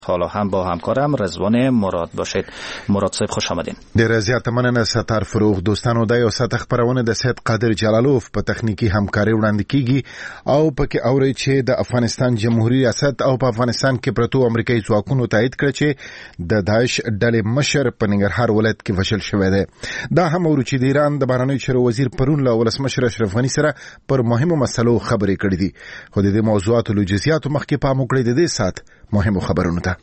حالا هم با همکارم رضوان مراد باشید. مراد صاحب خوش آمدین. ډیره زیاته مننه ستار فروغ. دوستانو دا یو ساعت خبرونه د سید قادر جلالوف په تخنیکی همکاري وړاندې کیږي او پکې اوري چې د افغانستان جمهوریت ریاست او په افغانستان کې پرتو امریکایي ځواکونو تایید کړ چې د داعش ډلې مشر په ننګرهار ولایت کې وشل شوی دی. دا هم اوري چې د ایران د بهرنیو چارو وزیر پرون له ولسمشر اشرف غني سره پر مهمو مسلو خبرې کړې دي. خو د دې موضوعاتو له جزئیاتو مخکې پام وکړئ د دې ساعت مهمو خبرونو ته.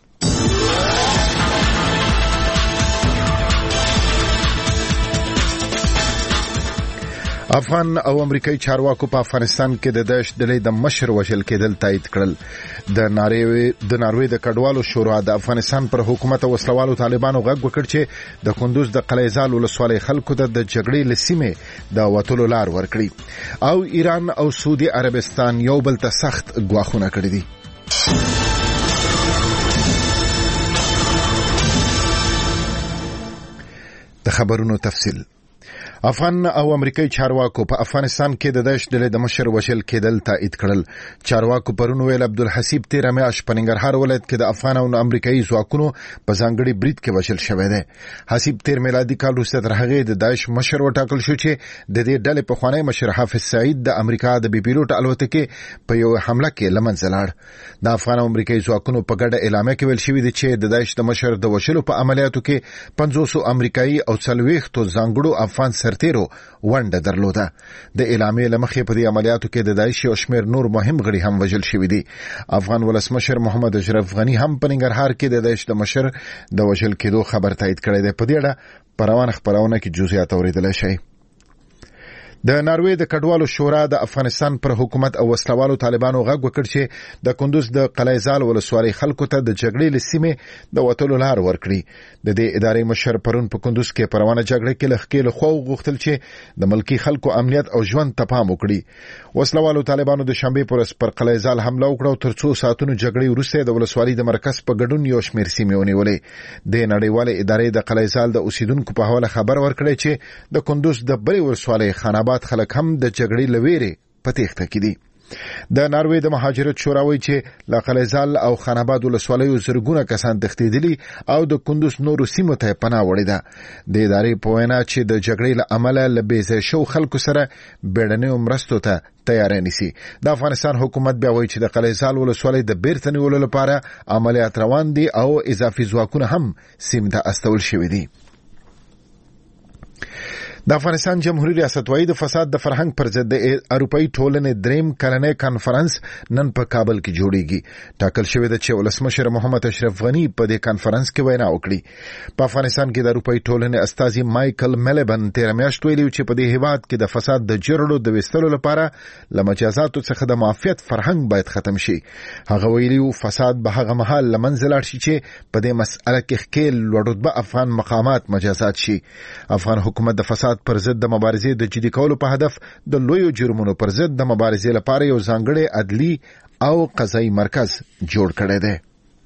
افغان او امریکایي چارواکو په افغانستان کې د داعش ډلې د مشر وژل کېدل تایید کړل. د ناروې د کډوالو شورا د افغانستان پر حکومت او وسلوالو طالبانو غږ وکړ چې د کندوز د قلعه زال ولسوالۍ خلکو ته د جګړې لسیمه د وټولو لار ورکړي او ایران او سعودي عربستان یو بل ته سخت ګواښونه کړی دي. د خبرونو تفصیل. افغان او امریکایي چارواکو په افغانستان کې د داعش ډلې د مشر وژل کېدل تایید کړل. چارواکو پرون ویل عبدالحسیب 13 میاشت په ننګرهار ولایت کې د افغان او امریکایي ځواکونو په ځانګړي برید کې وژل شوی دی. حسیب 13 میلادي کال وروسته تر هغه د داعش مشر وټاکل شو چې د دې ډلې په خوانی مشر حافظ سعید د امریکا د بي پیلوټ الوتکې په یو حمله کې لمنځه لاړ. د افغان او امریکایي ځواکونو په ګډه اعلامیه کې ویل شوی دی چې د داعش د مشر د وژلو په عملیاتو کې 500 امریکایي او 40 ځانګړو افغان سرتیرو ونډه درلوده. د اعلامیې لمخې په دې عملیاتو کې د داعش او شمیر نور مهم غړي هم وژل شوی دي. افغان ولسمشر محمد اشرف غني هم په ننګرهار کې د داعش د مشر د وژل کېدو خبر تایید کړی دی. په دې اړه پروان خبرونه کې جزئیات اوریدل شي. د ناروې د کډوالو شورا د افغانستان پر حکومت او وسلوالو طالبانو غږ وکړ چې د کندوز د قلعه زال ولسوالۍ خلکو ته د جګړې لسیمه د وټولو لار ورکړي. د دې ادارې مشر پرون په کندوز کې پروانه جګړه کې لخکېل خو غوښتل چې د ملکی خلکو امنیت او ژوند ته پام وکړي. وسلوالو طالبانو د شنبه پر قلعه زال حمله وکړه او تر څو ساعتونو جګړې وروسته د ولسوالۍ د مرکز په ګډون یو شمیر سیمې ونیولې. د نړیوال ادارې د قلعه زال د اوسیدونکو په حواله خبر ورکړی چې د کندوز د بلې ولسوالۍ خاناباد خلک هم د جګړې لويري په تېښته کې دي. د ناروې د مهاجرت شورا وایي چې له قلعه زال او خاناباد ولسوالیو زرګونه کسان تښتېدلي او د کندوز نورو سیمو ته پناه وړي ده. د ادارې په وینا چې د جګړې له امله له بېځایه شو خلکو سره بیړنیو مرستو ته تیاری نیسي. د افغانستان حکومت بیا وایي چې د قلعه زال ولسوالۍ د بیرته نیولو لپاره عملیات روان دي او اضافي ځواکونه هم سیمې ته استول شوي دي. د افغانستان جمهوریت ریاست وايي د فساد د فرهنګ پر ضد د اروپאי ټولنې دریم کلنې کانفرنس نن په کابل کې جوړیږي. ټاکل شوی دی چې ولسمشر محمد اشرف غني په دې کانفرنس کې وینا وکړي. په افغانستان کې د اروپאי ټولنې استازي مایکل ملبن 13 میاشت ویلي چې په دې هیواد کې د فساد د جرړو د وستلو لپاره لمجازاتو څخه د معافیت فرهنګ باید ختم شي. هغه ویلي فساد به هغه مهال لمنځه لاړ شي چې په دې مسأله کې ښکېل لوړ افغان مقامات مجازات شي. افغان حکومت د فساد پر ضد د مبارزې د جدي کولو په هدف د لویو جرمونو پر ضد د مبارزې لپاره یو ځانګړی عدلي او قضایي مرکز جوړ کړی دی.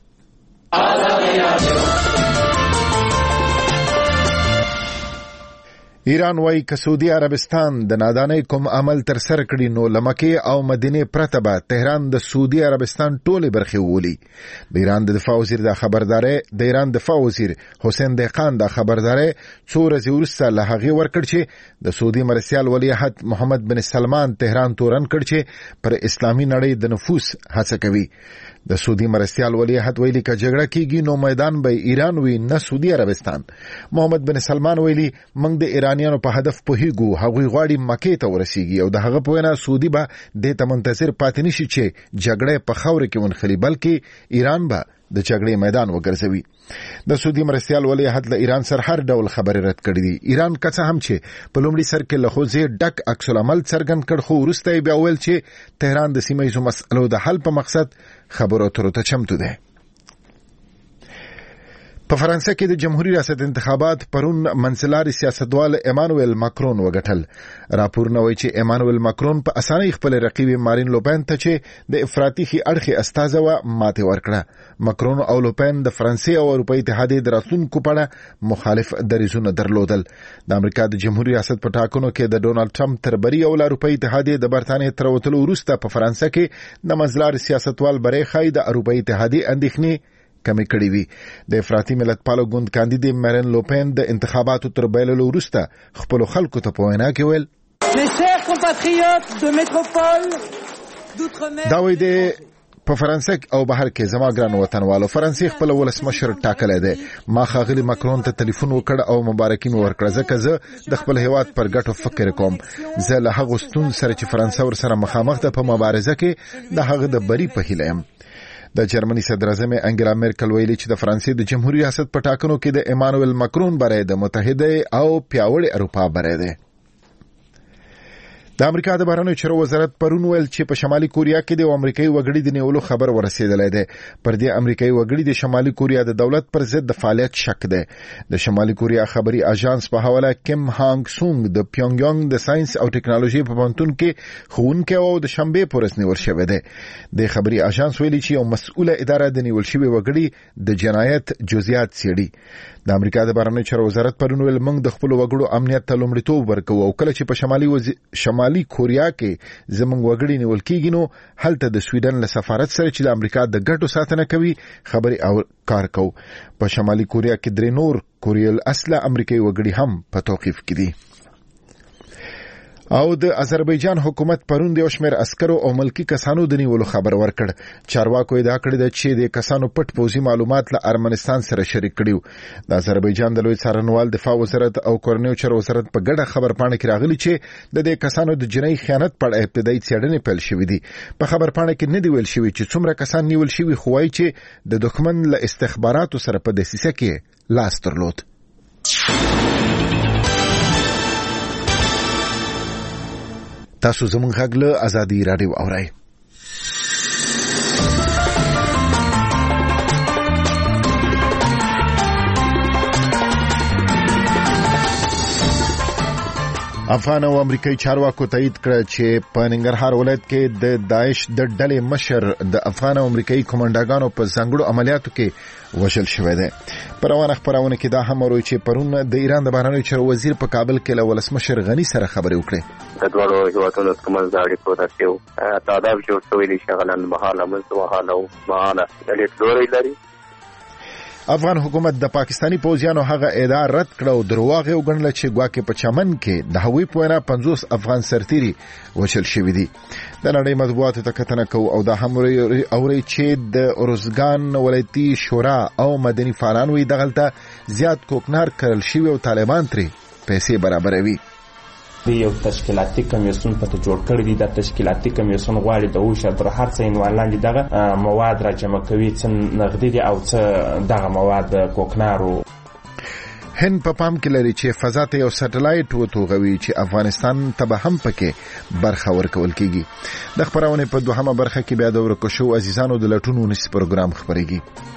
ایران وايي که سعودي عربستان د نادانۍ کوم عمل تر سره کړي نو لمکه او مدینه پرته به تهران د سعودي عربستان ټوله برخه وولي. د ایران د دفاع وزیر حسین دهقان د خبرداري څو ورځې وروسته له هغې ورکړ چې د سعودي مرسیال ولیعهد محمد بن سلمان تهران تورن کړ چې پر اسلامي نړۍ د نفوذ هڅه کوي. د سعودي مرسیال ولیعهد ویلي که جګړه کیږي نو میدان به ایران وي نه سعودي عربستان. محمد بن سلمان ویلي موږ د ایرانیانو په هدف پوهیږو، هغوی غواړي مکې ته ورسیږي او د هغه په وینا سعودي به دې ته منتظر پاتې نشي چې جګړه په خاوره کې ونخلي، بلکې ایران به د جګړې میدان وګرځوي. د سعودي مرستيال ولیعهد له ایران سره هر ډول خبرې رد کړې دي. ایران که څه هم چې په لومړي سر کې له خوځې ډک عکس العمل څرګند کړ، خو وروسته بیا ویل چې تهران د سیمه ییزو مسئلو د حل په مقصد خبرو اترو ته چمتو دی. په فرانسه کې د جمهوریت ریاست انتخابات پرون منځلاري سیاستوال ایمانوئل ماکرون وګټل. راپورونه وایي چې ایمانوئل ماکرون په اسانۍ خپل رقیب مارین لوپین ته چې د افراطي اړخي استازه و ماته ورکړه. ماکرون او لوپین د فرانسې او اروپאי اتحادیې د راتلونکو په اړه مخالف دریځونه درلودل. د امریکا د جمهوریت ریاست په ټاکنو کې د ډونالد ټرمپ تربري او اروپאי اتحادیې د برتانیې تر وتلو وروسته په فرانسه کې د منځلاري سیاستوال برې خای د اروپאי اتحادیې اندېښنې کمی کړی وي. د افراطي ملتپالو ګوند کاندید مارین لوپین د انتخاباتو تر بایللو وروسته خپل خلکو ته په وینا کې ویل دا وایي د په فرانسې او بهر کې زما ګران وطنوالو فرانسې خپل ولسمشر ټاکلی دی. ما ښاغلي ماکرون ته ټلیفون وکړ او مبارکي مې ورکړه ځکه زه د خپل هیواد پر ګټو فکر کوم. زه له هغو ستونزو سره چې فرانسه ورسره مخامخ ده په مبارزه کې د هغه د بري په هیله یم. د جرمني صدر اعظم انګلا میرکل ویلي چې د فرانسې د جمهوریت ریاست په ټاکنو کې د ایمانوئل ماکرون بری د متحده او پیاوړي اروپا بری دی. د امریکا د بهرنیو چارو وزارت پرون ویل چې په شمالي کوریا کې د امریکایي وګړي د نیولو خبر ورسېدلی دی. پر دې امریکایي وګړي د شمالي کوریا د دولت پر ضد د فعالیت شک دی. د شمالي کوریا خبري اژانس په حواله کیم هانګ سونګ د پیونګیانګ د ساينس او ټکنالوژي په پوهنتون کې ښوونکی او د شنبې پر ورځ نیول شوی دی. د خبري اژانس ویلي چې یو مسؤله اداره د نیول شوی وګړي د جنایت جزئیات څېړي. د امریکا د بهرنیو چارو وزارت پرون ویل موږ د خپل وګړو امنیت ته لومړیتوب ورکوو او کله چې په شمالي کوریا کې زموږ وګړي نیول کیږي نو هلته د سویډن له سفارت سره چې د امریکا د ګټو ساتنه کوي خبري او کار کوو. په شمالي کوریا کې درې نور کوریل اصله امریکایي وګړي هم په توقیف کې دي. او د آذربایجان حکومت پرون د شمیر عسکرو او ملکی کسانو د نیولو خبر ورکړ. چارواکو ادعا کړې ده چې د کسانو پټ پوزي معلومات له ارمنستان سره شریک کړیو. د آذربایجان د لوی څارنوال دفاع وزارت او کورنیو چارو وزارت په ګډه خبرپاڼه کې راغلي چې د دې کسانو د جنایي خیانت په اړه ابتدایي څېړنې پیل شوې دي. په خبرپاڼه کې نه دی ویل شوی چې څومره کسان نیول شوي، خو وايي چې د دښمن له استخباراتو سره په دسیسه کې لاس درلود. تاسو زموږ غږ له آزادي رادیو اورئ. افغان او امریکایي چارواکو تایید کړ چې په ننګرهار ولایت کې د داعش د ډلې مشر د افغان او امریکایي کمانډاګانو په ځانګړو عملیاتو کې وژل شوی دی. په روانه خبرونه کې دا هم وروي چې پرون د ایران د بهرنیو چارو وزیر په کابل کې له ولسمشر غني سره خبرې وکړې. د دوه هیوادونو ترمنځ اړیکو ترڅو تعداد جوړ شوی دی شغلن مهاله مزوهاله او مهاله د لیدلوري لري. افغان حکومت د پاکستانی پوځیانو هغه ادعا رد کړه او درواغ یې وګڼله چې ګواکې په چمن کې د هغوی په وینا 50 افغان سرتیري وژل شوي دي. د نړۍ مطبوعاتو ته کتنه کوو او دا هم اوري چې د ارزګان ولایتي شورا او مدني فعالان وي دغلته زیات کوکنار کرل شوي او طالبان ترې پیسې برابروي. یو تشکیلاتي کمیسیون په جوړ کړی دی. د تشکیلاتي کمیسیون غواړي د اوښ تر هر څه عنوان لاندې دغه مواد را جمع کوي، څه نغدي دي او څه دغه مواد کوکنارو. هند په پام کې لري چې فضا ته یو سټلایټ وتوغوي چې افغانستان ته به هم پکې برخه ورکول کیږي. د خبرونه په دوهمه برخه کې بیا د ورکشو عزیزانو د لټون ونیس پروګرام خبرېږي.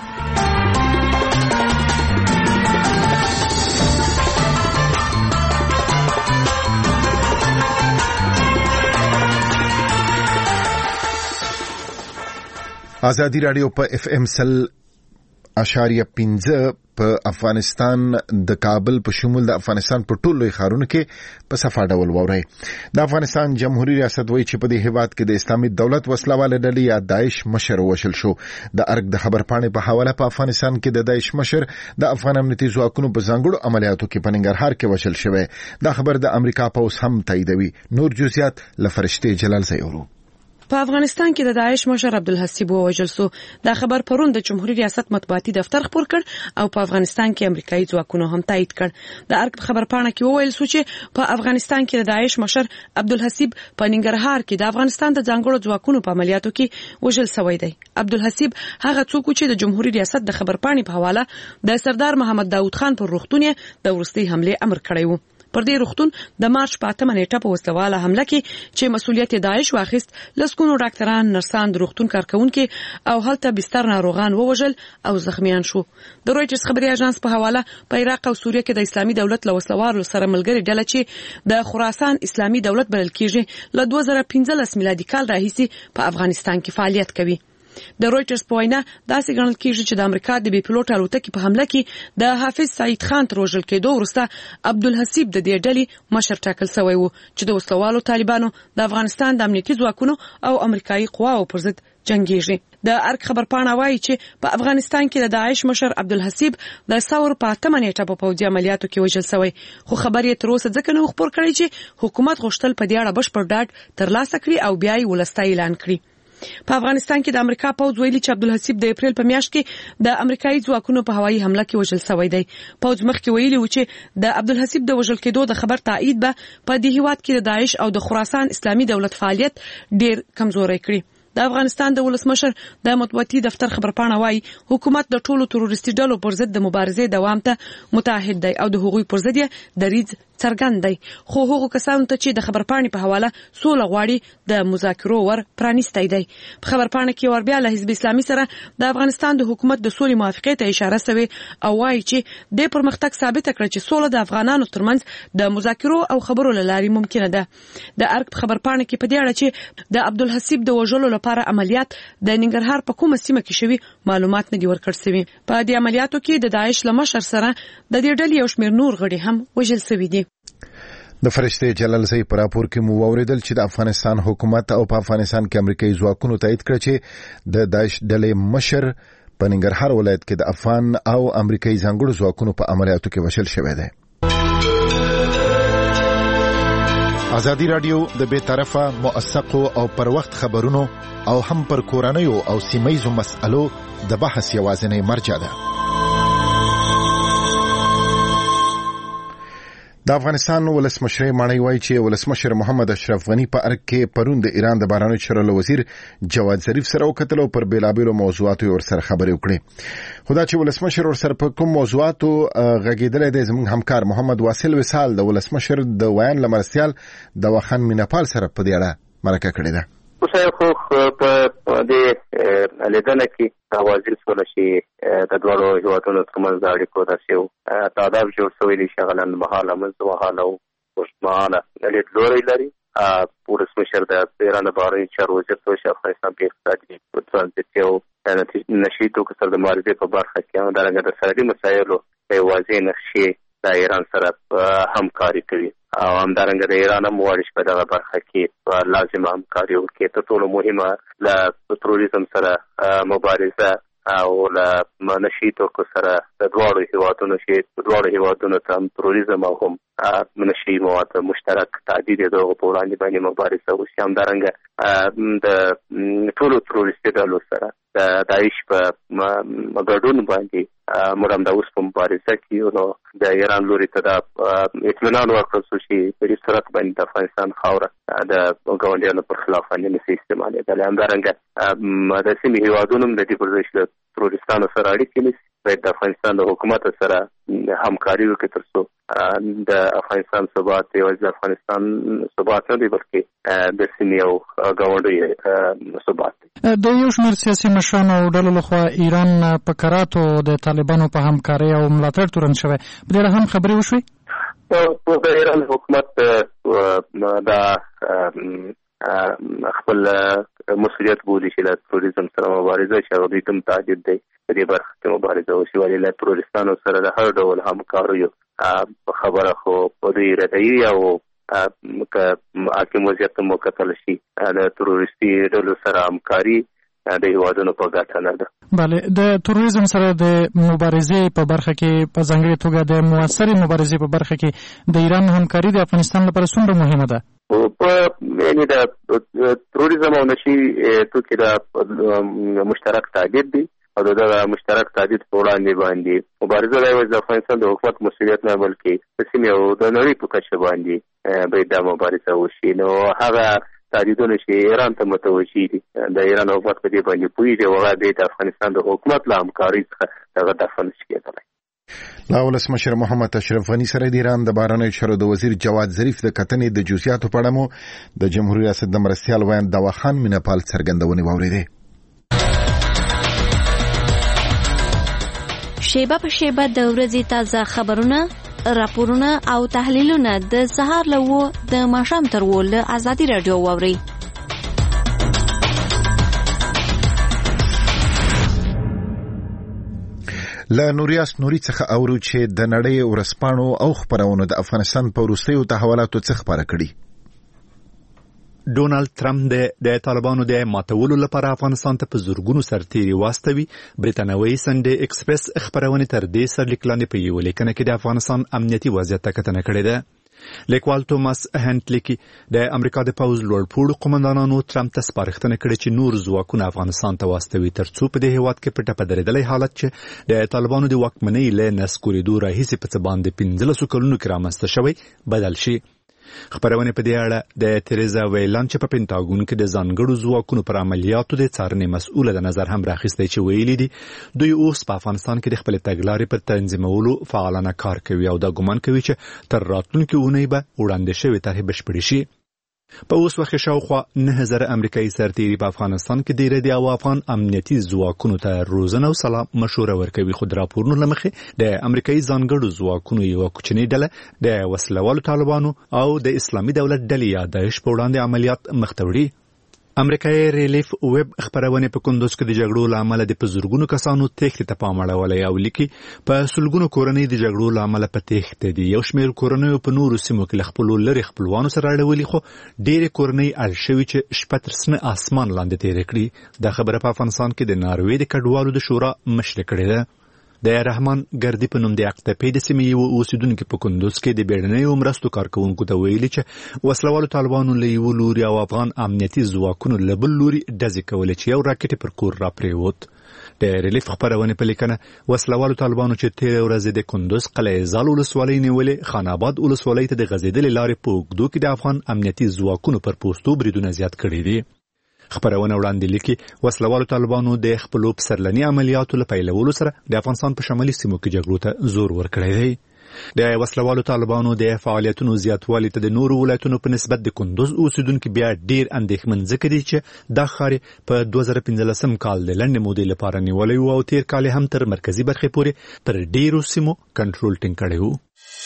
آزادی رادیو په اف ام 100.5 په افغانستان د کابل په شمول د افغانستان په ټولو ښارونو کې په صفه ډول ووري. د افغانستان جمهوریت ریاست وایي چې په دې هیواد کې د اسلامي دولت وسلواله ډلې یا داعش مشر وشل شو. د ارګ د خبرپاڼې په حواله په افغانستان کې د داعش مشر د افغان امنیتي ځواکونو په ځانګړو عملیاتو کې په ننګرهار کې وشل شوی. دا خبر د امریکا پوز هم تاییدوي. نور جزئیات لفرشته جلال زیورو. په افغانستان کې د داعش مشر عبدالحسیب ووژل شو. دا خبر پرون د جمهوریت ریاست مطبوعاتي دفتر خبر کړ او په افغانستان کې امریکایي ځواکونو هم تایید کړ. د ارګ خبرپاڼه کې وویل شو چې په افغانستان کې د داعش مشر عبدالحسیب په ننګرهار کې د افغانستان د ځانګړو ځواکونو په عملیاتو کې وژل شوی دی. عبدالحسیب هغه څوک چې د جمهوریت ریاست د خبرپاڼې په حواله د سردار محمد داود خان پر روغتون د ورستي حمله امر کړی و. پر دې روغتون د مارچ په 8 نیټه په وسلواله حمله کې چې مسؤلیت داعش واخیست لسکونو ډاکټران، نرسان، د روغتون کارکونکو او هلته بستر ناروغان ووژل او زخمیان شو. د رويټرز خبري اژانس په حواله په عراق او سوریه کې د اسلامي دولت له وسلوالو سره ملګری ډله چې د خراسان اسلامي دولت بلل کېږي له 2015 میلادي کال راهیسې په افغانستان کې فعالیت کوي. د رويټرز په وینا داسې ګڼل کېږي چې د امریکا د بي پلوټ الوتکې په حمله کې د حافظ سعید خان تر وژل کېدو وروسته عبدالحسیب د دې ډلې مشر ټاکل شوی و چې د وسلوالو طالبانو د افغانستان د امنیتي ځواکونو او امریکایي قواو پر ضد جنگيږي. د ارګ خبرپاڼه وايي چې په افغانستان کې د داعش مشر عبدالحسیب د ثور په 8 نیټه په پوځي عملیاتو کې وژل شوی، خو خبر یې تر اوسه ځکه نه خبر کړی چې حکومت غوښتل په دې اړه بشپړ ډاډ ترلاسه کړي او بیا یې ولسته اعلان کړي. په افغانستان کې د امریکا پوځ ویلي چې عبدالحسیب د اپریل په میاشت کې د امریکایي ځواکونو په هوایي حمله کې وژل شوی دی. پوځ مخکې ویلي و چې د عبدالحسیب د وژل کېدو د خبر تایید به په دې هیواد کې د داعش او د خراسان اسلامي دولت فعالیت ډیر کمزوري کړي. د افغانستان د ولسمشر د مطبوعاتي دفتر خبرپاڼه وايي حکومت د ټولو تروریستي ډلو پر ضد د مبارزې دوام ته متعهد دی او د هغوی پر ضد یې دریځ څرګند دی، خو هغو کسانو ته چې د خبرپاڼې په حواله سوله غواړي د مذاکرو ور پرانیستی دی. په خبرپاڼه کې ور بیا له حزب اسلامي سره د افغانستان د حکومت د سولې موافقې ته اشاره شوې او وايي چې د پرمختګ ثابت کړ چې سوله د افغانانو ترمنځ د مذاکرو او خبرو لارې ممکنه ده. د ارګ خبرپاڼه کې په دې اړه چې د عبدالحسیب د وژلو لپاره عملیات د ننګرهار په کومه سیمه کې شوي معلومات نه دي ورکړل شوي. په دې عملیاتو کې د داعش له مشر سره د دې ډلې یو شمېر نور غړي هم وژل شوي دي. د فرشته جلال زئی پر راپور کې مو اوریدل چې د افغانستان حکومت او په افغانستان کې امریکایي ځواکونو تایید کړ چې د داعش ډلې مشر په ننګرهار ولایت کې د افغان او امریکایي ځانګړو ځواکونو په عملیاتو کې وژل شوی دی. ازادي رادیو د بے طرفه موثقو او پر وخت خبرونو او هم پر کورنیو او سیمایي مسألو د بحث یوازینی مرجع ده. د افغانستان ولسمشر مانی وایي چې ولسمشر محمد اشرف غنی په ارګ کې پرون د ایران د بهرنیو چارو وزیر جواد ظریف سره وکتل او پر بیلابیلو موضوعاتو ورسره خبرې وکړي. خدا چې ولسمشر ورسره په کوم موضوعاتو غږیدل دی زموږ همکار محمد واصل وصال د ولسمشر د ویان لمرستيال د وخان مینپال سره په دې اړه مرکه کړې ده. اوسه خو په دې لیدنه کې واضح شول چې د دوه هیوادونو ترمنځ د اړیکو داسې تعداد جوړ شوی دی چې غلن مهاله مزوهاله او خوشمهاله لیدلوري لري. ولسمشر د ایران د بهرنیو چارو وزیر توش افغانستان په اقتصادي ترانزیت او نشي توکو سره د مبارزې په برخه کې هم درنګ د سرحدي مسایلو په واضح نقشې د ایران سره همکاري کوي او همدارنګه د ایران هم غواړي چې په دغه برخه کې لازمه همکاري وکړي. تر ټولو مهمه له تروریزم سره مبارزه او له نشي توکو سره د دواړو هیوادونو ته هم تروریزم او هم نشي مواد مشترک تعدید دغه په وړاندې باندې مبارزه وشي. همدارنګه د ټولو تروریستي ډلو سره د داعش په ګډون باندې موږ هم د اوس په مبارزه کې نو د ایران لوري ته د اطمینان ورکړل شو چې په دې صورت باندې د افغانستان خاوره د ګاونډیانو پر خلاف باندې نشي استعمالېدلی. همدارنګه د سیمې هیوادونو هم د دې پر ځای چې د تروریستانو سره اړیکې نیسي باید د افغانستان د حکومت سره همکاري وکړي ترڅو د افغانستان ثبات یوازې د افغانستان ثبات نه دی بلکې د سیمې او ګاونډیو ثبات دی. د یو شمېر سیاسي مشرانو او ډلو لخوا ایران په کراتو د طالبانو په همکارۍ او ملاتړ تورن شوی، په دې اړه هم خبرې وشوې. د ایران حکومت دا خپل مسؤلیت بولي چې له تروریزم سره مبارزه چې هغه دوی ته متعهد دی په دې برخه کې مبارزه وشي، ولې له تروریستانو سره د هر ډول همکاریو خبره خو په دوی ردوي او که حاکم وضعیت ته وکتل شي د تروریستي ډلو سره همکاري د هیوادونو په ګټه نه ده. بله، د تروریزم سره د مبارزې په برخه کې په ځانګړې توګه د موثرې مبارزې په برخه کې د ایران همکاري د افغانستان لپاره څومره مهمه ده؟ یعنی د تروریزم او نشي توکي د مشترک تعهد دی او د مشترک تعهد په وړاندې باندې مبارزه د یوازې د افغانستان د حکومت مسؤلیت نه بلکې د سیمې او د نړۍ په کچه باندې باید دا مبارزه وشي. نو هغه تعهدونه چې ایران ته متوجه دي د ایران حکومت په دې باندې پوهیږي او هغه د افغانستان د حکومت له همکارۍ څخه دغه دفع نشي کېدلی. لا ولسمشر محمد اشرف غنی سره د ایران د بهرنیو چارو د وزیر جواد ظریف د کتنې د جزئیاتو په اړه مو د جمهوریت ریاست د مرستیال ویان د وخان مینپال څرګندونې واوریدې. شیبه په شیبه د ورځې تازه خبرونه، راپورونه او تحلیلونه د سهار له 9 د ماښام تر 10 له ازادي رادیو واوري. له نوریاس نوري څخه اورو چې د نړۍ ورسپانو او خبرونو د افغانستان په وروستیو تحولاتو څخه خبره کړي. ډونالد ترامپ د طالبانو د ماتولو لپاره افغانستان ته په زورګونو سرتیري واستوي. بریتانوي سنډې ایکسپریس خبرونه تر دې سرلیک لاندې په یو لیکنه کې د افغانستان امنیتي وضعیت ته کتنه کړې ده. لیکوال توماس هنټلیکی د امریکا د پوځ لوړپوړو قومندانانو ترامپ ته سپارښتنه کړې چې نور ځواکونه افغانستان ته واستوي ترڅو په دې هیواد کې پټه پدرېدلی حالت چې د طالبانو د واکمنۍ له نسکورېدو راهیسې په څه باندې 15 کلونو کې رامنځته شوی بدل شي. خبرونه په دې اړه د تریزا ویلان چې په پینټاګون کې د ځانګړو ځواکونو پر عملیاتو د څارنې مسؤله د نظر هم راخیستی چې ویلي دي دوی اوس په افغانستان کې د خپل تګلارې پر تنظیمولو فعالانه کار کوي او دا ګمان کوي چې تر راتلونکي اونۍ به وړاندې شوې طرحې بشپړې شي. په اوس وخت شاوخوا 9000 امریکایي سرتیري په افغانستان کې ډیر دي او افغان امنیتي ځواکونو ته روزنه او سلام مشوره ورکوي. خو د راپورونو له مخې د امریکایي ځانګړو ځواکونو یو کوچنی ډله د وسلوالو طالبانو او د اسلامي دولت ډلې یا داعش په وړاندې عملیات مخ ته وړي. امریکایي ریلیف ویب خبرونه په کندوز کې د جګړو لامل د پزورګونو کسانو تېښتې ته پام اړولی او لیکي په سلګونو کورنۍ د جګړو لامل په تېښتې دي. یو شمېر کورنۍ په نورو سیمو کې له خپلو لرې خپلوانو سره اړولي خو ډېرې کورنۍ اړ شوي چې شپه تر سنه اسمان لاندې تېرې کړي. دا خبره په افغانستان کې د ناروې د کډوالو د شورا مشري کړې ده. د رحمان ګردی په نوم د اقتپې د سیمې یو اوسیدونکو په کندوز کې د بیړنیو مرستو کارکونکو ته ویلي چې وسلوالو طالبانو له یو لوري او افغان امنیتي ځواکونو له بل لوري ډزې کولې چې یو راکټ پر کور را پریوت. د ریلیف خبرونه په لیکنه وسلوالو طالبانو چې تیر ورځ د کندوز قلعه زال ولسوالۍ نیولې خان آباد ولسوالۍ ته د غځېدلې لارې په اوږدو کې د افغان امنیتي ځواکونو پر پوستو بریدونه زیات کړي دي. خبرونه وړاندې لیکي وسلوالو طالبانو د خپلو پسرلني عملیاتو له پیلولو سره د افغانستان په شمالي سیمو کې جګړو ته زور ورکړی دی. د وسلوالو طالبانو د فعالیتونو زیاتوالي ته د نورو ولایتونو په نسبت د کندوز اوسیدونکو بیا ډیر اندېښمن ځکه دي چې دا ښار په 2015 کال د لنډې مودې لپاره نیولی و او تیر کال هم تر مرکزي برخې پورې پر ډیرو سیمو کنټرول ټینګ کړی و.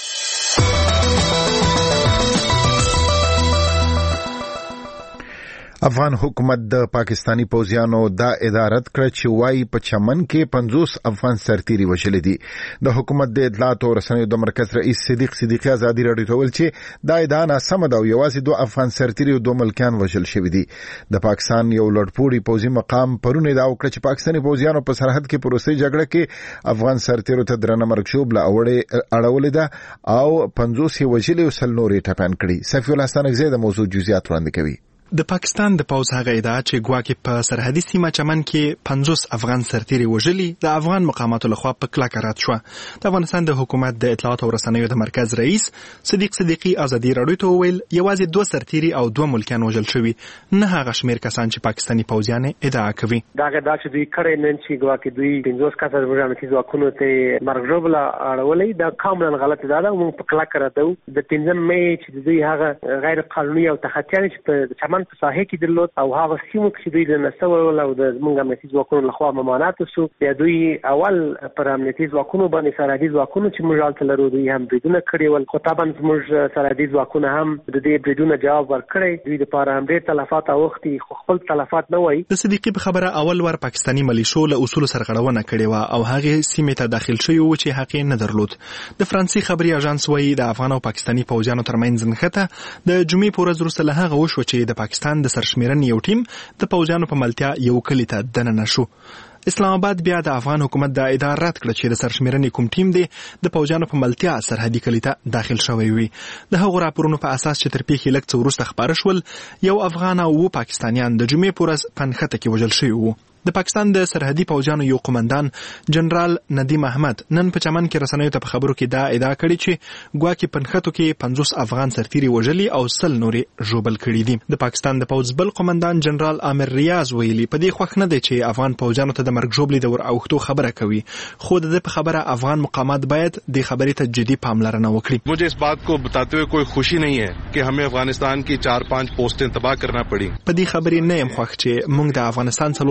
افغان حکومت د پاکستانی پوځیانو دا ادارت کړ چې وايي په چمن کې 50 افغان سرتیري وژل دي. د حکومت د اطلاعات او رسنیو د مرکز رئیس صدیق صدیقی ازادي راډیو ته ویل چې دا ادعا ناسمه ده او یوازې 2 افغان سرتیري او 2 ملکیان وژل شوي دي. د پاکستان یو لوړپوړي پوځي مقام پرونه دا وکړه چې پاکستانی پوځیانو په سرحد کې پروسې جګړه کې افغان سرتیرو ته درنه مرګ شوبله اړولې ده او 50 یې وژلي او 100 نور یې ټپیان کړي. سفی الله ستانکزی د موضوع جزئیات وړاندې کوي. د پاکستان د پوځ هغه ادعا چې ګواکې په سرحدي سیمه چمن کې 50 افغان سرتیري وژلي د افغان مقاماتو لخوا په کلکه رد شوه. د افغانستان د حکومت د اطلاعات او رسنیو د مرکز رئیس صدیق صدیقی ازادي راډیو ته وویل یوازې 2 سرتیري او 2 ملکیان وژل شوي، نه هغه شمېر کسان چې پاکستاني پوځیان ادعا کوي. دا چې دوی کړی نن چې ګواکې دوی 50 کسان ورغلي ځواکونو ته مرګ ژوبله اړولې دا کاملا غلطه ده. موږ په کلکه ردو د 15 مې چې دوی هغه غیر قانوني او تخطیان چې په چمن په ساحه کې درلود او هغه سیمو کې دوی د نسول او د موږ امنیتي ځواکونو لخوا ممانعت وشو. بیا دوی اول پر امنیتي ځواکونو باندې سرحدي ځواکونو چې موږ حالت لرو دوی هم بریدونه کړي ول، خو طبعا موږ سرحدي ځواکونه هم د دې بریدونه جواب ورکړي. دوی د پاره هم ډېر تلفات اوختي خو خپل تلفات نه وایي. د صدیقي په خبره اول ور پاکستاني ملیشو له اصول سرغړونه کړې و او هغه سیمه ته داخل شوی و چې حق نه درلود. د فرانسې خبري اژانس وایي د افغان او پاکستاني پوځیانو ترمنځ نښته د جمعې په ورځ وروسته له هغه وشو چې د پاکستان د سرشمیرنې یو ټیم د پوځیانو په ملتیا یو کلی ته دننه شو. اسلام آباد بیا د افغان حکومت د ادعا رد کړ چې د سرشمیرنې کوم ټیم دی د پوځیانو په ملتیا سرحدي کلی ته داخل شوی وي. د هغو راپورونو په اساس چې تر پیښې لږ څه وروسته خپاره شول، یو افغان او 2 پاکستانیان د جمعې په ورځ په نښته کې وژل شوي وو. د پاکستان د سرحدي پوځیانو یو قومندان جنرال ندیم احمد نن په چمن کې رسنیو ته په خبرو کې دا ادعا کړې چې ګواکې په نښتو کې 50 افغان سرتیري وژلي او 100 نورې ژوبل کړي دي. د پاکستان د پوځ بل قومندان جنرال عامر ریاض ویلي په دې خوښ نه دی چې افغان پوځیانو ته د مرګ ژوبلې د ور اوښتو خبره کوي، خو د په خبره افغان مقامات باید د خبرې ته جدي پاملرنه وکړي. مجھے اس بات کو بتاتے ہوئے کوئی خوشی نہیں ہے کہ ہمیں افغانستان کی 4-5 پوسټیں تباہ کرنا پڑی. په دې خبرې نه يم خوښ چې موږ د افغانستان 4-5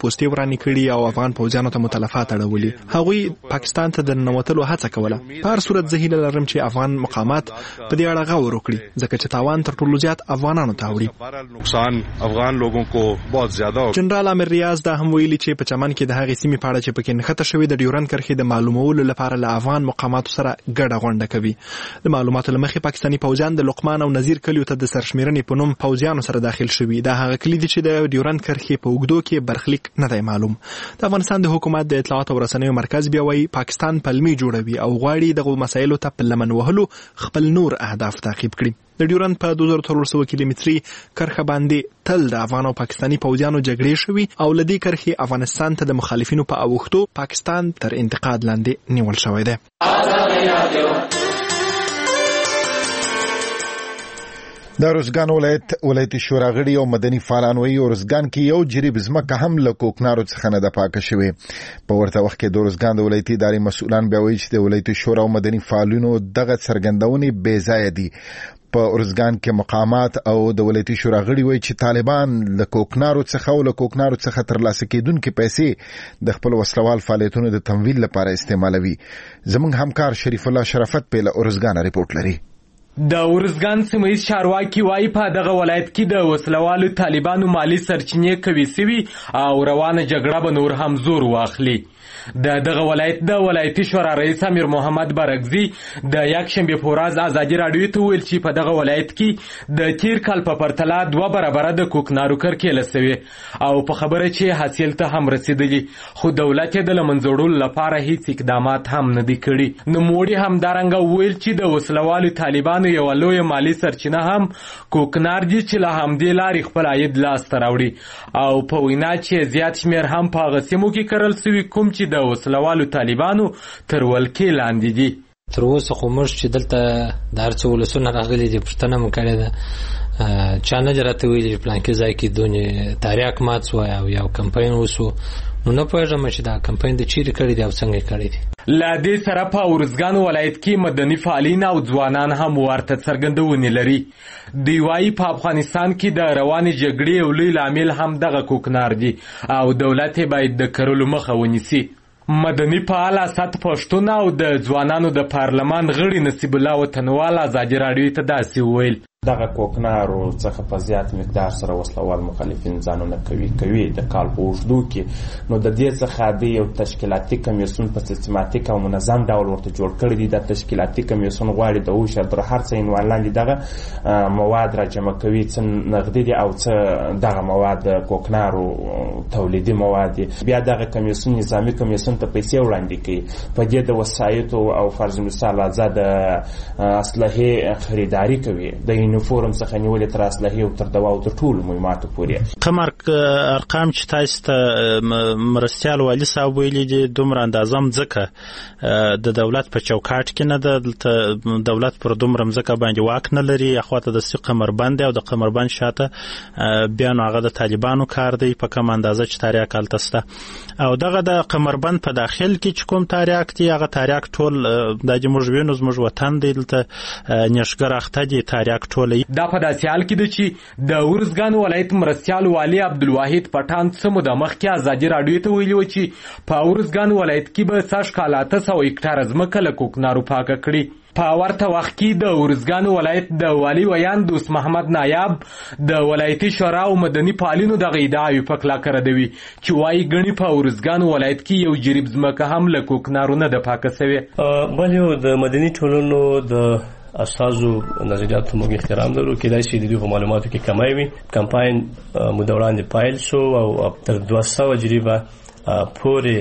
پوستې ورانې کړي او افغان پوځیانو ته متلفات اړولي. هغوی پاکستان ته د ننوتلو هڅه کوله. په هر صورت زه هیله لرم چې افغان مقامات په دې اړه غور وکړي ځکه چې تاوان تر ټولو زیات افغانانو ته وړي. نقصان افغان لوگوں کو بہت زیادہ. جنرال عامر ریاض دا هم ویلي چې په چمن کې د هغې سیمې په اړه چې پکې نښته شوې د ډیورنډ کرښې د معلومولو لپاره له افغان مقاماتو سره ګډه غونډه کوي. د معلوماتو له مخې پاکستاني پوځیان د لقمان او نذیر کلیو ته د سرشمیرنې په نوم پوځیانو سره داخل شوي. دا هغه کلی دي چې د ډیورنډ کرښې په اوږدو کې برخلیک نه دی معلوم. د افغانستان د حکومت د اطلاعاتو او رسنیو مرکز بیا وایي پاکستان پلمې جوړوي او غواړي دغه مسایلو ته په لمن وهلو خپل نور اهداف تعقیب کړي. د ډیورنډ په 2400 کیلومتري کرښه باندې تل د افغان او پاکستاني پوځیانو جګړې شوي او له دې کرښې افغانستان ته د مخالفینو په اوښتو پاکستان تر انتقاد لاندې نیول شوی دی. د روزګان ولایت شورا غړي او مدني فعالان وایي روزګان کې یو جریب ځمکه هم له کوکنارو څخه نه ده پاکه شوې. په ورته وخت کې د روزګان د ولایتي ادارې مسؤلان بیا وایي چې د ولایت شورا او مدني فعالینو دغه څرګندونې بې ځایه دي. په روزګان کې مقامات او د ولایتي شورا غړي وایي چې طالبان له کوکنارو څخه ترلاسه کېدونکې پیسې د خپل وسلوال فعالیتونو د تمویل لپاره استعمالوي. زموږ همکار شریف الله شرافت په روزګان رپورټ لري. د ورزګان سیمه چارواکي وایي په دغه ولایت کې د وسلوالو طالبانو مالی سرچینې کوي سوي او روانه جګړه به نور هم زور واخلي. دغه ولایت د ولایتي شورا رئیس امیر محمد برګزي د یکشنبه په ورځ ازادي راډیو ته ویل چې په دغه ولایت کې د تیر کال په پرتله 2 برابره د کوکنارو کرکې لسوي او په خبره چې حاصل ته هم رسیدلی خو دولت یې د لمنځوړلو لپاره هیڅ اقدامات هم نه دي کړي. نوموړي همدارنګه ویل چې د وسلوالو طالبانو یو لوی مالی سرچینه هم کوکنار دي چې له همدې لارې خپل عاید لاسته راوړي او په وینا چې زیات شمیر هم په هغه سیمو کې کرل سوي کوم چې د وسلوالو طالبانو تر ولکې لاندې دي. تر اوسه خو موږ چې دلته د هر څه ولسونه راغلي دي پوښتنه مو کړې ده چا نه راته ویلي پلانکې ځای کې دونې تاریاک مات شوی او یو کمپاین وشو نو نه پوهېږم چې دا کمپاین د چیرې کړی دی او څنګه یې کړی دی. له دې سره په ورزګان ولایت کې مدني فعالین او ځوانان هم ورته څرګندونې لري. دوی وایي په افغانستان کې د روانې جګړې یو لوی لامل هم دغه کوکنار دي او دولت یې باید د کرلو مخه ونیسي. مدني فعال اسد پښتون او د ځوانانو د پارلمان غړي نصیب الله وطنوال ازادي راډیو ته داسې وویل دغه کوکنارو څخه په زیات مقدار سره وسلوال مخالفین ځانونه کوي د کال په اوږدو کې نو د دې څخه د یو تشکیلاتي کمیسیون په سیستماتیک او منظم ډول ورته جوړ کړی دی. د تشکیلاتي کمیسیون غواړي د اوشر تر هر څه عنوان لاندې دغه مواد را جمع کوي څه نقدي دي او څه دغه مواد کوکنارو تولیدي مواد بیا دغه کمیسیون نظامی کمیسیون ته پیسې وړاندې کوي په دې د وسایطو او فرض مثال آزاد اسلحه خریداري کوي د یونیفورم څخه نیولې تر اسلحې او تر دوا او تر ټولو مهماتو پورې. کوم ارقام چې تاسو ته مرستيال والي صاحب ویلي دي دومره اندازم ځکه د دولت په چوکاټ کې نه د دولت پر دومره ځکه باندې واک نه لري اخواته د قمربند او د قمربند شاته بیان هغه د طالبانو کار دی په کوم اندازه چې تاریخ التسته او دغه د قمربند په داخل کې چې کوم تاریخ دی هغه تاریخ ټول د جمهوریت زموږ وطن دی دلته نشګر اخته دي تاریخ دا په داسې حال کې ده چې د ورزګان ولایت مرستیال والي عبدالواحد پټان څه موده مخکې ازادي راډیو ته ویلي و چې په ورزګان ولایت کې به سږ کال 800 هکټاره ځمکه له کوکنارو پاکه کړي. په ورته وخت کې د ورزګان ولایت د والي ویان دوست محمد نایاب د ولایتي شورا او مدني فعالینو دغه ادعاوې په کلکه ردوي چې وایي ګڼي په ورزګان ولایت کې یو جریب ځمکه هم له کوکنارو نه ده پاکه سوې. بل یو د مدني ټولنو د اساسو نظریاتو موږ احترام لرو کېدای شي د دې معلوماتو کې کمی وي. کمپاین مو وړاندې پایل شو او تر 200 جریبه پورې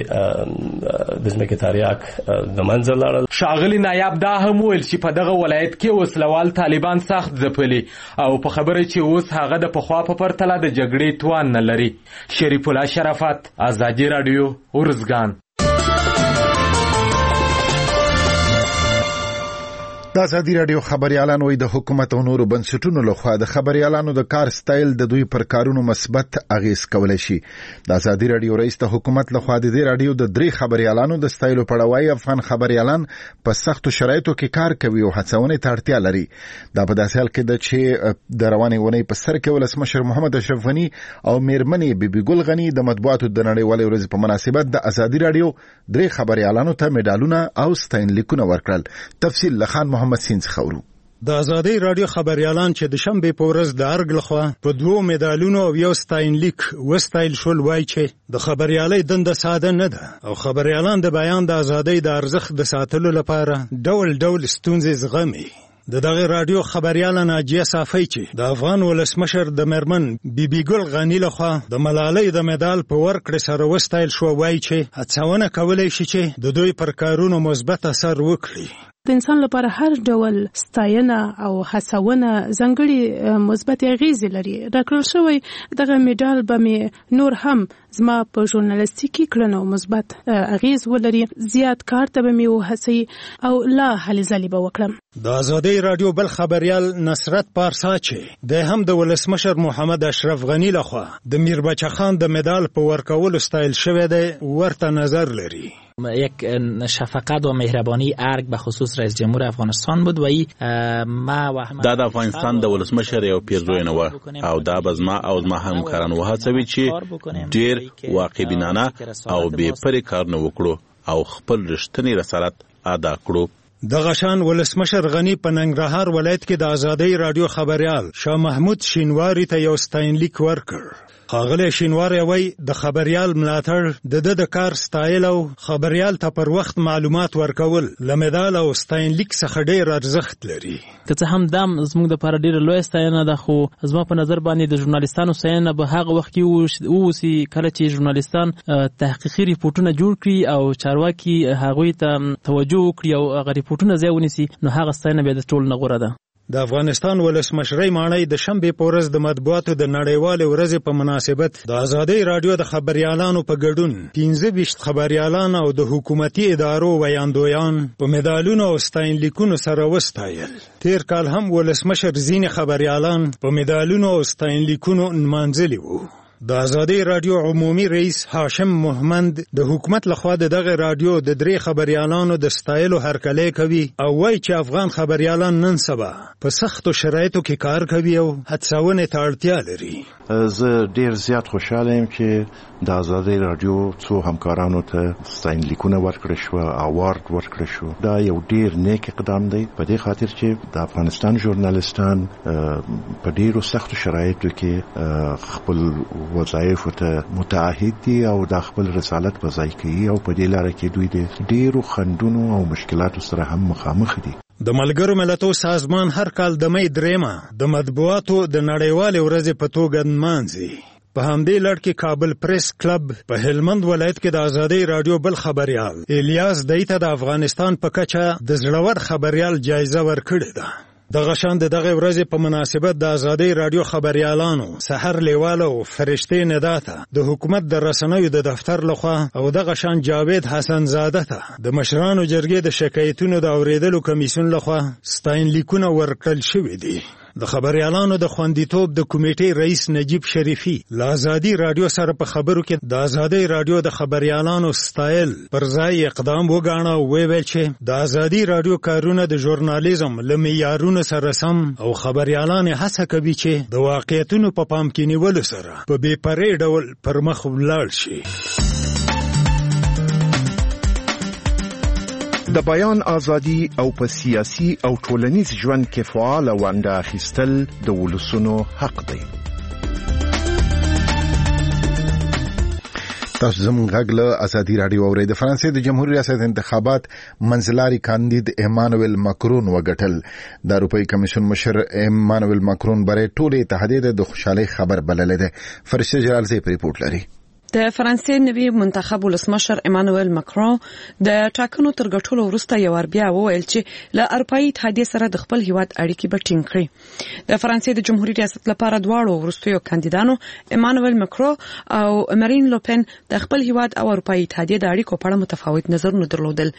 د ځمکې تاریاک د منځه لاړل. ښاغلي نایاب دا هم ویل چې په دغه ولایت کې وسلوال طالبان سخت ځپلي او په خبره چې اوس هغه د پخوا په پرتله د جګړې توان نه لري. شریف الله شرافت ازادي راډیو ورزګان. د ازادي راډیو خبريالانو د حکومت او نورو بنسټونو لخوا د خبريالانو د کار سټایل د دوی پر کارونو مثبت اغیز کولای شي. د ازادي راډیو رئیس د حکومت لخوا د دې راډیو د 3 خبريالانو د سټایل په اړه وايي افغان خبريالان په سختو شرایطو کې کار کوي او هڅونه ته اړتیا لري. دا په داسې حال کې ده چې د روانې ونې په سر کې ولسمشر محمد اشرف غنی او میرمنې بیبي ګل غنی د مطبوعاتو د نړیوالې ورځې په مناسبت د ازادي راډیو 3 خبريالانو ته میډالونه او ستاین لیکونه ورکړل. تفصیل لخان محمد سینز خورو. د ازادي راډیو خبريالان چې د شنبه په ورځ د ارګ لخوا په 2 میډالونو او یو ستاین لیک وستایل شول وای چې د خبريالۍ دنده ساده نه ده او خبريالان د بیان د ازادۍ د ارزښت د ساتلو لپاره ډول ډول ستونزې زغمي. دغه راډیو خبرياله ناجیه صافی چې د افغان ولسمشر د مرمن بیبي ګل غنی لخوا د ملالۍ د مډال په ورکړې سره وستایل شو وای چې هڅونه کولای شي چې د دوی پر کارونو مثبت اثر وکړي. د انسان لپاره هر ډول ستاینه او هڅونه ځانګړي مثبت اغیزې لري. راکړل شوی دغه میډال به مې نور هم زما په ژورنالیستیکي کړنو مثبت اغیز ولري. زیات کار ته به مې وهڅوي او لا هلې ځلې به وکړم. د ازادي راډیو بل خبريال نصرت پارسا چې د هم د ولسمشر محمد اشرف غنی لخوا د میربچه خان د میډال په ورکولو ستایل شوی دی ورته نظر لري. یک شفقت و مهربانی ارگ به خصوص رئیس جمهور افغانستان بود و دا د افغانستان د ولسمشر یو پیرزوینه و او دا بزما او زما همکاران وهڅوي چې ډیر واقع بینانه او بې پرې کار نه وکړو او خپل رښتینی رسالت ادا کړو. د غشان ولسمشر غنی په ننګرهار ولایت کې د ازادي راډیو خبريال شاه محمود شینواری ته یو ستاین لیک ورکړ. ښاغلی شینواری وایي د خبريال ملاتړ د کار سټایل او خبريال ته پر وخت معلومات ورکول له میډال او ستاین لیک څخه ډیر ارزښت لري. که څه هم دا زموږ د لپاره ډیره لویه ستاینه ده خو زما په نظر باندې د ژورنالیستانو ستاینه به هغه وخت کې ووسي کله چې ژورنالیستان تحقیقي ریپورټونه جوړ کړي او چارواکي هغوی ته توجه وکړي او هغه ریپورټونه ځای ونیسي نو هغه ستاینه بیا د ټولو نه غوره ده. د افغانستان ولسمشرۍ ماڼۍ د شنبه په ورځ د مطبوعاتو د نړیوالې ورځې په مناسبت د ازادي راډیو د خبريالانو په ګډون 15 خبريالان او د حکومتي ادارو ویاندویان په میډالونو او ستاین لیکونو سره وستایل. تیر کال هم ولسمشر ځینې خبريالان په میډالونو او ستاین لیکونو نمانځلي وو. د ازادي راډیو عمومي رئیس هاشم محمد د حکومت لخوا دغه راډیو د 3 خبريالانو د ستایلو هرکلی کوي او وایي چې افغان خبريالان نن سبا په سختو شرایطو کې کار کوي او هڅونې ته اړتیا لري. زه ډیر زیات خوشاله یم چې د ازادي راډیو څو همکارانو ته ستاین لیکونه ورکړل شو، اوارد ورکړل شو. دا یو ډیر نیک اقدام دی په دې خاطر چې د افغانستان ژورنالیستان په ډیرو سختو شرایطو کې خپل وظایف ته متعهد دي او د خپل رسالت په ځای کوي او په دې لار کې دوی د ډیرو خنډونو او مشکلاتو سره هم مخامخ دي. د ملګرو ملتونو سازمان هر کال د مې 3 د مطبوعاتو د نړیوالې ورځې په توګه نمانځي. په همدې لړ کې کابل پریس کلب په هلمند ولایت کې د ازادي راډیو بل خبريال الیاس دیته د افغانستان په کچه د زړور خبريال جایزه ورکړې ده. د غشان دغه ورځې په مناسبت د ازادي راډیو خبريالانو سحر لیوال او فرشتي نداته د حکومت د رسنیو د دفتر لخوا او د غشان جاوید حسن زاده ته د مشرانو جرګې د شکایتونو د اوریدلو کمیسیون لخوا ستاین لیکونه ورکړل شوې دي. د خبريالانو د خوندیتوب د کمیټې رئیس نجیب شریفي له ازادي راډیو سره په خبرو کې د ازادي راډیو د خبريالانو سټایل پر ځای اقدام وګاڼه او ویل چې د ازادي راډیو کارونه د ژورنالیزم له معیارونو سره سم او خبريالان هڅه کوي چې د واقعیتونو په پام کې نیولو سره په بې پرې ډول پر مخ ولاړ شي. د بیان ازادي او په سیاسي او ټولنیز ژوند کې فعال ونډه اخیستل د ولسونو حق دی. تاسو زموږ غږ له ازادي راډیو اورئ. د فرانسې د جمهوریت ریاست انتخابات منځلاري کاندید ایمانوئل ماکرون وګټل. د اروپאי کمیسیون مشر ایمانوئل ماکرون برای ټول اتحادیه د خوشحالي خبر بللی دی. فرشته جلال زی ریپورت لري. د فرانسې نوی منتخب ولسمشر ایمانوئل ماکرون د ټاکنو تر ګټلو وروسته یو ور بیا وویل چې له اروپאי اتحادیې سره د خپل هیواد اړیکې به ټینګ کړي. د فرانسې د جمهوریت ریاست لپاره دواړو وروستیو کاندیدانو ایمانوئل ماکرون او مارین لوپن د خپل هیواد او اروپאי اتحادیې د اړیکو په اړه متفاوت نظرونه درلودل.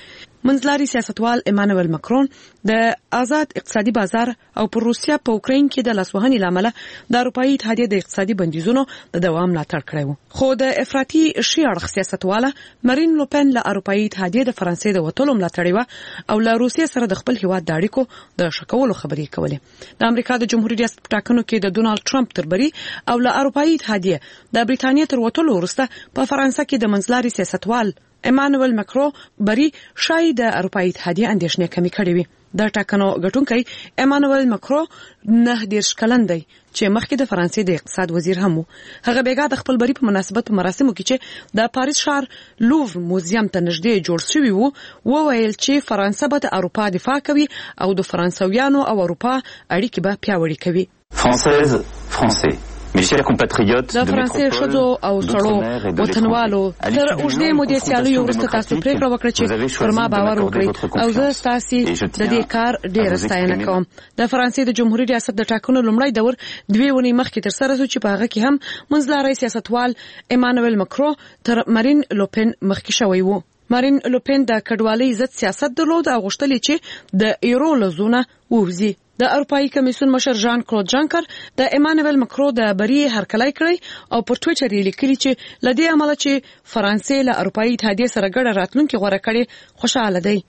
منځلاري سیاستوال ایمانوئل ماکرون د آزاد اقتصادي بازار او پر روسیا په اوکراین کې د لاسوهنې لامل د اروپאי اتحادیې د اقتصادي بندیزونو د دوام ملاتړ کړی و. خو د افراطي شي اړخ سیاستواله مارین لوپن له اروپאי اتحادیې د فرانسې د وټولو ملاتړ و او له روسیې سره د خپل هیواد د اړیکو د شکولو خبرې کولې. د امریکا د جمهوریت ریاست په ټاکنو کې د ډونالد ټرمپ تربري او له اروپאי اتحادیې د بریټانیا تر وټولو وروسته په فرانسه کې د منځلاري سیاستوال ایمانوئل ماکرون بری شاید د اروپאי اتحادیې اندېښنې کمی کړې وي. د ټاکنو ګټونکی ایمانوئل ماکرون 19 کلن دی چې مخکې د فرانسې د اقتصاد وزیر هم و. هغه بیګا د خپل بری په مناسبت مراسمو کې چې د پاریس ښار لوور موزیم ته نږدې جوړ شوی وو وویل چې فرانسه به د اروپا دفاع کوي او د فرانسویانو او اروپا اړیکې به پیاوړې کوي. فرانسې Mes chers compatriotes د فرانسې شذو او سړو وطنوالو تر اوږدې مودې سیالیو وروسته تاسو پریکړه وکړه چې پر ما باور وکړئ او زه ستاسو د دې کار ډېره ستاینه کوم. د فرانسې د جمهوریت ریاست د ټاکنو لومړی دور 2 ونې مخکې تر سره شو چې په هغه کې هم منځلاري سیاستوال ایمانوئل ماکرون تر مارین لوپن مخکې شوی وو. مارین لوپن د کډوالۍ ضد سیاست درلود او غوښتل چې د یورو له زونه ووځي. د اروپאי کمیسیون مشر ژان کلود جانکر د ایمانوئل ماکرون د بری هرکلی کړی او پر ټویټر یې لیکلي چې لدې عمله چې فرانسې له اروپאי اتحادیې سره ګډه راتلونکي غوړه کړي خوشاله دی.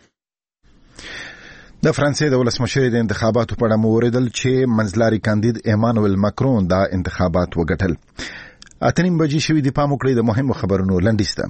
د فرانسې د ولسمشر د انتخاباتو په اړه موریدل چې منځلاري کاندید ایمانوئل ماکرون د انتخابات وګټل. 8:30 بجې شوې د پام وکړئ د مهمو خبرونو لنډیسته.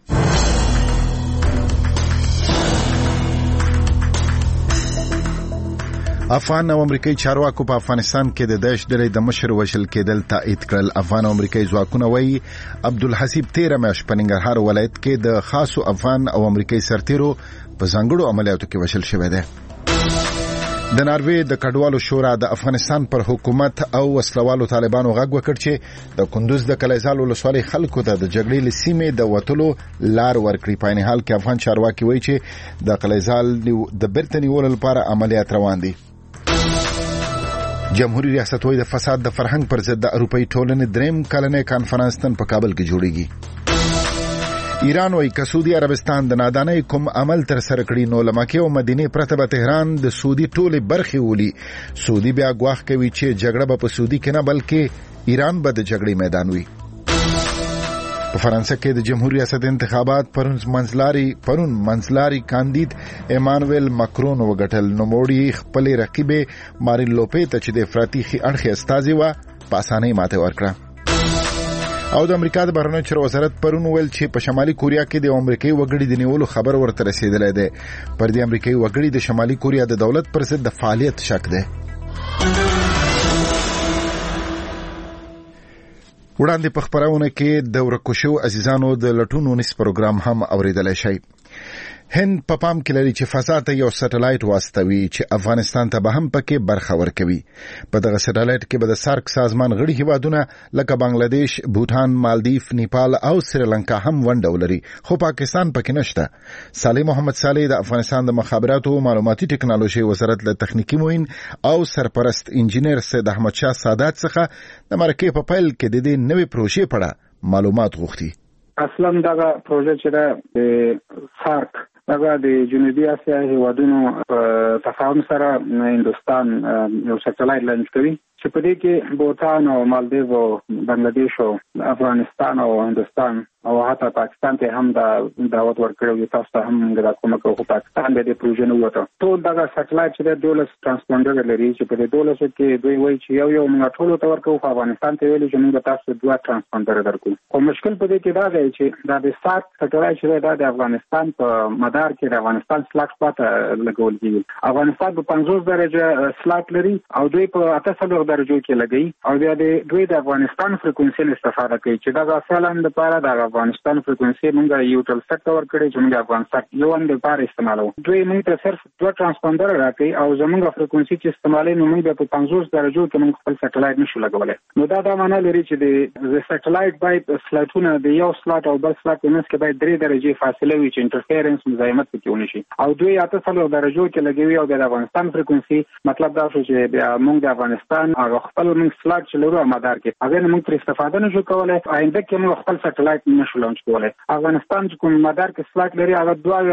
افغان او امریکایي چارواکو په افغانستان کې د داعش ډلې د مشر وژل کېدل تایید کړل. افغان او امریکایي ځواکونه وایي عبدالحسیب 13 میاشت په ننګرهار ولایت کې د خاصو افغان او امریکایي سرتیرو په ځانګړو عملیاتو کې وژل شوی دی. د ناروې د کډوالو شورا د افغانستان پر حکومت او وسلوالو طالبانو غږ وکړ چې د کندوز د کلیزال ولسوالۍ خلکو ته د جګړې له سیمې د وټلو لار ورکړي. په عین حال کې افغان چارواکي وایي چې د کلیزال د بیرته نیولو لپاره عملیات روان دي. جمهوریت ریاست وایي د فساد د فرهنګ پر ضد د اروپאי ټولنې دریم کلنې کانفرنس نن په کابل کې جوړیږي. ایران وایي که سعودي عربستان د نادانۍ کوم عمل تر سره کړي نو له مکې او مدینې پرته به تهران د سعودي ټولې برخې ولي. سعودي بیا ګواښ کوي چې جګړه به په سعودي کې نه بلکې ایران به د جګړې میدان وي. په فرانسه کې د جمهوریت ریاست انتخابات پرون منځلاري کاندید ایمانوئل ماکرون وګټل. نوموړي خپل رقیب مارین لوپن ته چې د افراطي اړخ استازي و په اسانۍ ماته ورکړه. او د امریکا د بهرنیو چارو وزارت پرون ویل چې په شمالي کوریا کې د امریکایي وګړي د نیولو خبر ورته رسیدلی دی. پر دې امریکایي وګړي د شمالي کوریا د دولت پر ضد د فعالیت شک دی. وړاندې په خبرونه کې د ورکو شوو عزیزانو د لټون ونیس پروګرام هم اوریدلای شئ. هند په پام کې لري چې فضا ته یو سټلایټ واستوي چې افغانستان ته به هم پکې برخه ورکوي. په دغه سټلایټ کې به د سارک سازمان غړي هیوادونه لکه بنگلاديش، بوتان، مالدیف، نیپال او سریلانکا هم ونډه ولري، خو پاکستان پکې نشته. صالح محمد صالح د افغانستان د مخابراتو او معلوماتي ټکنالوژي وزارت له تخنیکی معین او سرپرست انجینر سید احمد شاه سادات څخه د مرکه په پیل کې د دې نوې پروژې په اړه معلومات غوښتي. اصلا دا پروژه چې د سارک هغه د جنوبي اسیا هیوادونو په تفاهم سره هندستان یو سټلایټ لانچ کوي چې په دې کې بوتان او مالدیو او بنگلاديش او افغانستان او هندستان او حتی پاکستان ته هم دا دعوت ورکړو. تاسو ته هم موږ دا کومه کوو. پاکستان د دې پروژې نه وته. ټول دا سټلایټ چې د 12 ترانسپونډر لري چې په دې 12 کې دوی وایي چې یو موږ ټول ته ورکو. په افغانستان ته ویلي چې موږ تاسو 2 ترانسپونډر درکو. خو مشکل په دې کې دا دی چې دا د سات سټلایټ چې د افغانستان په مدار کې د افغانستان سلاټ پاته لګول کیږي. افغانستان په 50 درجه سلاټ لري او دوی په 38 درجو کې لګي او بیا دوی د افغانستان فریکوئنسي استفاده کوي چې دا فعلا د لپاره د افغانستان فریکوئنسي موږ یو ټل سیکټور کړی چې موږ افغانستان یو اند لپاره استعمالو. دوی موږ ته صرف 2 ترانسپونډر راکړي او زموږ فریکوئنسي چې استعمالي نو موږ په 50 درجو کې موږ خپل سټلایټ نشو لګولای. نو دا معنی لري چې د سټلایټ باید سلاټونه د یو سلاټ او بل سلاټ په منځ کې باید 3 درجه فاصله وي چې انټرفیرنس مزاحمت پکې ونشي. او دوی 38 درجو کې لګوي او د افغانستان فریکوئنسي مطلب دا شو چې بیا موږ د افغانستان هغه خپل موږ سلاټ چې لرو مدار کې هغه موږ پر استفاده نشو کولای. آینده کې موږ خپل سټلایټ نشو لانچ کولای. افغانستان چې کوم مدار کې سلاټ لري هغه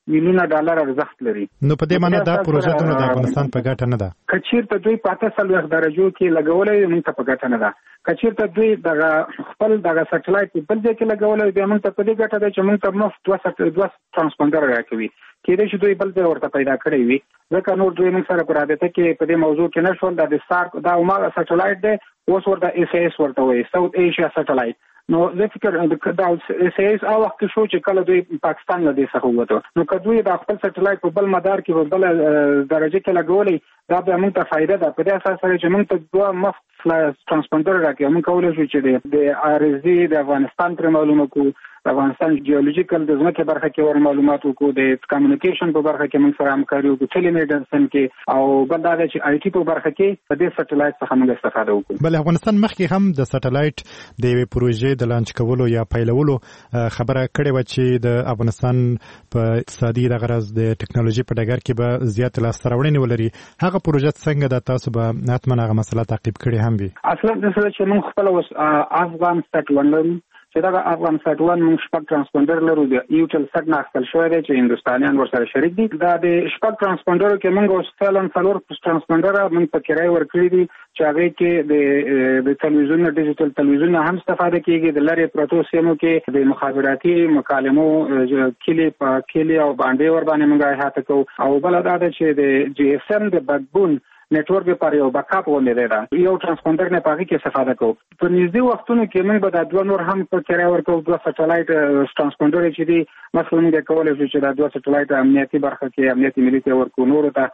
میلیونه ډالر ارزښت لري. نو په دې معنی دا پروژه د افغانستان په ګټه نه ده. کچیرته دوی په 8 درجو کې لګولې موږ ته په ګټه نه ده. کچیرته دوی دغه خپل دغه سټلایټ په بل ځای کې لګولې بیا موږ ته په دې ګټه ده چې موږ ته مفت 2 ترانسپونډر راکوي. کېدای شي دوی بل ځای ورته پیدا کړی وي. ځکه نور دوی موږ سره په رابطه کې په دې موضوع کې نشول. د سارک دا عمر سټلایټ دی، اوس ورته SAS ورته وایي، ساوث ایشیا سټلایټ. نو زه فکر دا SAS او وخت شو چې کله دوی پاکستان له دې څخه ووتو، نو کدوې د خپل سټلایټ په بل مدار کې په بل درجه کې لګولې، دا به موږ ته فائدہ ده. په دې اساس سره چې موږ ته 2 مفت ترانسپونډر راکړي، موږ کولای شو چې د RSD د افغانستان پر معلومات کو، افغانستان جیولوژیکل د ځمکې برخه کې ور معلومات وکړو، د کمیونیکیشن په برخه کې موږ سره همکاري وکړو، ټیلی میډیسن کې، او بل دا چې IT په برخه کې په دې سټلایټ څخه موږ استفاده وکړو. بل افغانستان مخکې هم د سټلایټ د یوې پروژې د لانچ کولو یا پیلولو خبره کړې و چې د افغانستان په اقتصادي د غرض د ټکنالوژي په ډګر کې به زیات لاسته راوړنې ولري. هغه پروژه څنګه د تاسو به حتما هغه مسله تعقیب کړې هم وي؟ اصلا د څه چې موږ خپل افغان سټ لرو چې دا افغان سټ 1 موږ شپږ ترانسپونډر لرو، د یوټل سټ نه اخیستل شوی دی چې هندستانیان ورسره شریک دي. دا د شپږ ترانسپونډر کې موږ اوسفلن څلور ترانسپونډر موږ په کرای ورکړي دي چې هغه کې د تلویزیون ډیجیټل تلویزیون هم استفاده کیږي. د لری پروتو سیمو کې د مخابراتي مکالمو کلی او باندې ور باندې موږ احاطه کوو، او بل دا چې د GSM د بیکبون نیټورک لپاره یو بیک اپ ولري. دا یو ترانسپونډر نه پاږي کې استفاده کوو. په نږدې وختونو کې موږ به د 2 نور هم په کرای ورکو، 2 سټلایټ ترانسپونډر چې دي مثلا موږ کولای شو چې دا 2 سټلایټ امنیتي برخه کې امنیتي ملي ته ورکو، نور ته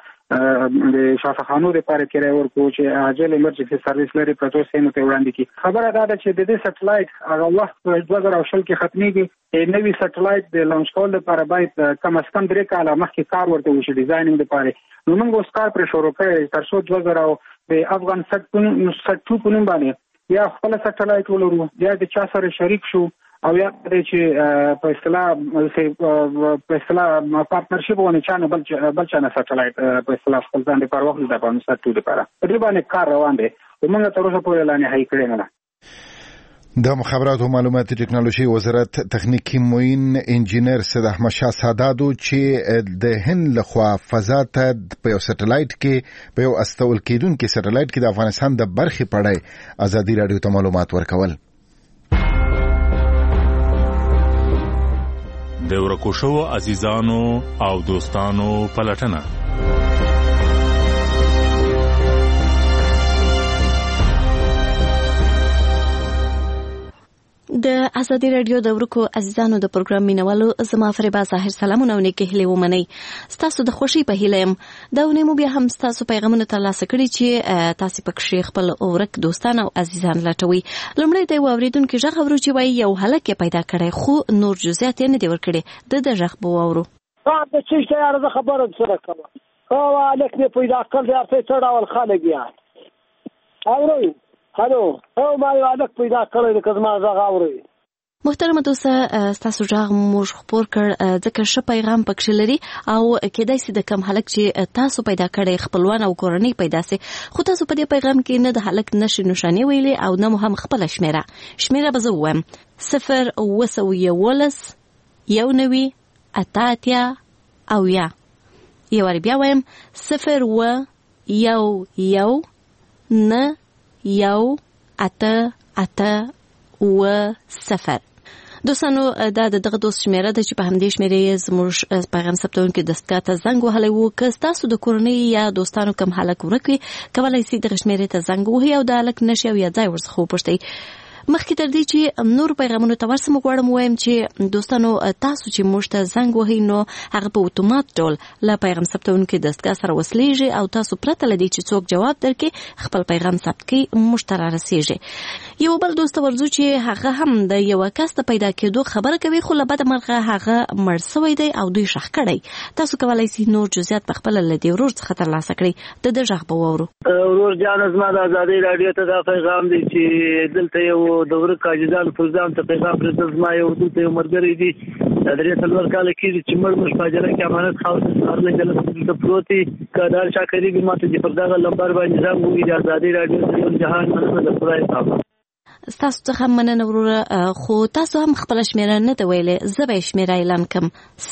د شفاخانو لپاره کرای ورکو چې عاجل ایمرجنسي سرویس لري پروتو سیمو ته وړاندې کی. خبره دا ده چې د دې سټلایټ هغه وخت په 2020 کې ختميږي. نوی سټلایټ د لانچ کول لپاره باید کم از کم 3 کاله مخکې کار ورته وشي ډیزاینینګ لپاره. نو موږ اوس کار پر شروع کړی تر څو 2000 د افغان سټ په نوم باندې یا خپل سټلایټ ولرو، یا د چا سره شریک شو، او یا چې په اصطلاح پارتنرشپ ونه چانه بل چانه سټلایټ په اصطلاح خپل ځان لپاره واخلي د افغان سټ 2 لپاره. په دې باندې کار روان دی. موږ تر اوسه پورې لا نه هي کړی نه. د مخابرات او معلوماتي ټکنالوژي وزارت تخنیکی معین انجینر سید احمد شاه ساداتو چې د هند لخوا فضا ته په یو سټلایټ کې په یو استول کېدونکو سټلایټ کې د افغانستان د برخې پړای ازادي رادیو ته معلومات ورکول. د ورکو شو عزیزانو او دوستانو پلټنه د ازادي رادیو د ورکو عزیزانو د پروګرام مینوالو زما فریبا ظاهر سلامونه ونیکه هلي ومني. ستاسو د خوشي په هیلم دا ونیمو بیا هم ستاسو پیغامونه ترلاسه کړي چې تاسو پکې خپل ورک دوستان او عزیزان لټوي. لمړی د اوریدونکو ژغ ورو چې وای یو هلک پیدا کړي، خو نور جزئیات نه دی ورکړي. د ژغ بو اورو د چی ته ارزه خبره سره کوم او الک نه پیدا کړل ارته چړاول خالق یا اورو هلو او ما یو الک پیدا کړل د کزما ژغ اورو. محترم دوسته ستاسو ژغ موږ خبر کړ ځکه ش پیغام پکښ لري او کېدای شي د کم هلک چې تاسو پیدا کړی خپلوان او کورنۍ پیدا سي، خو تاسو په دې پیغام کې نه د هلک نشي نشانی ویلي او نه هم خپل شمیره به زه وایم 0 یو نوي اتاتیا او یا یو بیا وایم 0 یو نه یو اته و 0. دوستانو دا دغه دوست شمیره ده چې په همدې شمیره زموږ پیغام ثبتونکو دستګاه ته زنګ وهلی وو. که تاسو د کورنۍ یا دوستانو کم هلک ورک وي کولی شئ دغه شمیرې ته زنګ ووهئ او د هلک نښې او یا ځای ورڅخه وپوښتئ. مخکې تر دې چې نور پیغامونو ته ورسم غواړم وایم چې دوستانو تاسو چې موږ ته زنګ وهئ نو هغه په اتومات ډول له پیغام ثبتونکو دستګاه سره وصلیږي او تاسو پرته له دې چې څوک جواب درکړي خپل پیغام ثبت کړئ موږ ته رارسیږي. یو بل دوست ورزو چې هغه هم د یو کس ته پیدا کېدو خبره کوي، خو له بده مرغه هغه مړ شوی دی او دوی شخ کړی. تاسو کولی شئ نور جزئیات په خپل له دې ورور څخه ترلاسه کړئ. د ژغ به واورو. ورور جان زما د ازادي رادیو ته دا پیغام دی چې دلته یو د ورک عزیزان پروګرام ته پیغام پرې زما یو دلته یو مرګري دي درې څلور کال کې چې مړ مشاجره کې امانت خاص سره جلسه د پروتي کادر شاکری به ماته چې پر دا لمبر باندې ځم وی د ازادي رادیو د جهان مننه د خدای صاحب. تاسو څخه مننه وروره خو تاسو هم خپل شمیره نه دی ویلې زه به شمیره اعلان کړم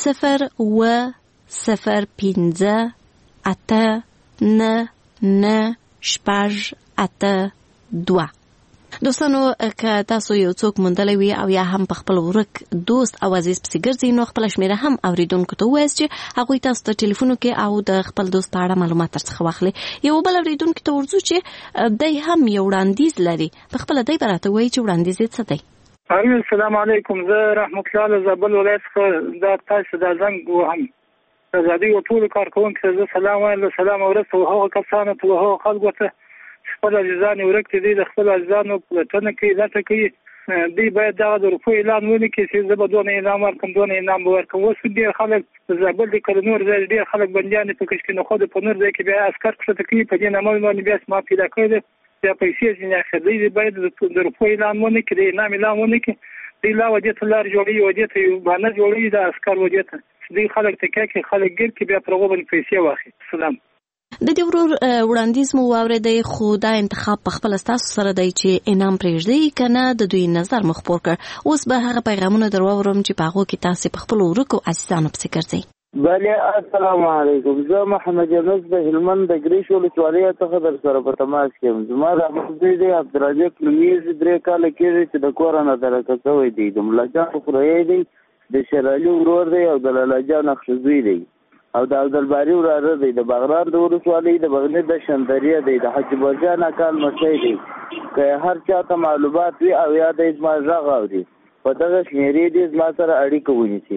010588982 دوستانو که تاسو یو څوک موندلی وي او یا هم په خپل ورک دوست او عزیز پسې ګرځئ نو خپله شمیره هم اوریدونکو ته ووایاست چې هغوی تاسو ته ټلیفون وکړي او د خپل دوست په اړه معلومات درڅخه واخلي. یو بل اوریدونکي ته ورځو چې دی هم یو وړاندیز لري په خپله دی به راته وایي چې وړاندیز یې څه دی. السلام علیکم. زه رحمت الله له زابل ولایت څخه دا تاسو دا زنګ وهم د ازادۍ ټولو کارکوونکو ته زه سلام وایم. سلام ورسوم هغو کسانو ته هغو خلکو ته خپل عزیزان ورک دي د خپل عزیزانو پلټنه کوي لټه کوي دوی باید دغه د روپو اعلان ونکړي چې زه به دونه انعام ورکړم دونه انعام به ورکړم. اوس ډېر خلک د زابل د کله نور ځای ډېر خلک بندیان دي په کشکینخوا د په نور ځای کې بیا عسکر کښته کوي په دې نامه باندې بیا ما پیدا کړی دی بیا پیسې ځینې اخلي. دوی باید د روپو اعلان ونکړي د انعام اعلان ونکړي. دوی لا وجې ته لار جوړوي وجې ته یو بهانه جوړوي د عسکر وجې ته دوی خلک تکیه کوي خلک ګیر کوي بیا پر هغو باندې پیسې واخلي. سلام. د دې ورور وړاندیز مو واورېدی خو دا انتخاب په خپله ستاسو سره دی چې انعام پرېږدئ که نه د دوی نظر مو خپور کړ. اوس به هغه پیغامونه در واورم چې په هغو کې تاسې په خپلو ورکو عزیزانو پسې ګرځئ. بله السلام علیکم. زه محمد یونس د هلمند د ګریش ولسوالۍ څخه در سره په تماس کې یم. زما د زوی دی عبدالرزاق نومیږي 3 کاله کېږي چې د کوره نه درکه شوی دی. د ملاجان خورهی دی د شرعلي ورور دی او د لالاجان اخشزوی دی او د عبدالباري وراره دی. د بغرار د ولسوالۍ د بغنی د شندریه دی. د حاجي برجان اکال مسی دی. که هر چا ته معلومات وي او یا د زما غږ اوري په دغه شمیرې دې زما سره اړیکه ونیسي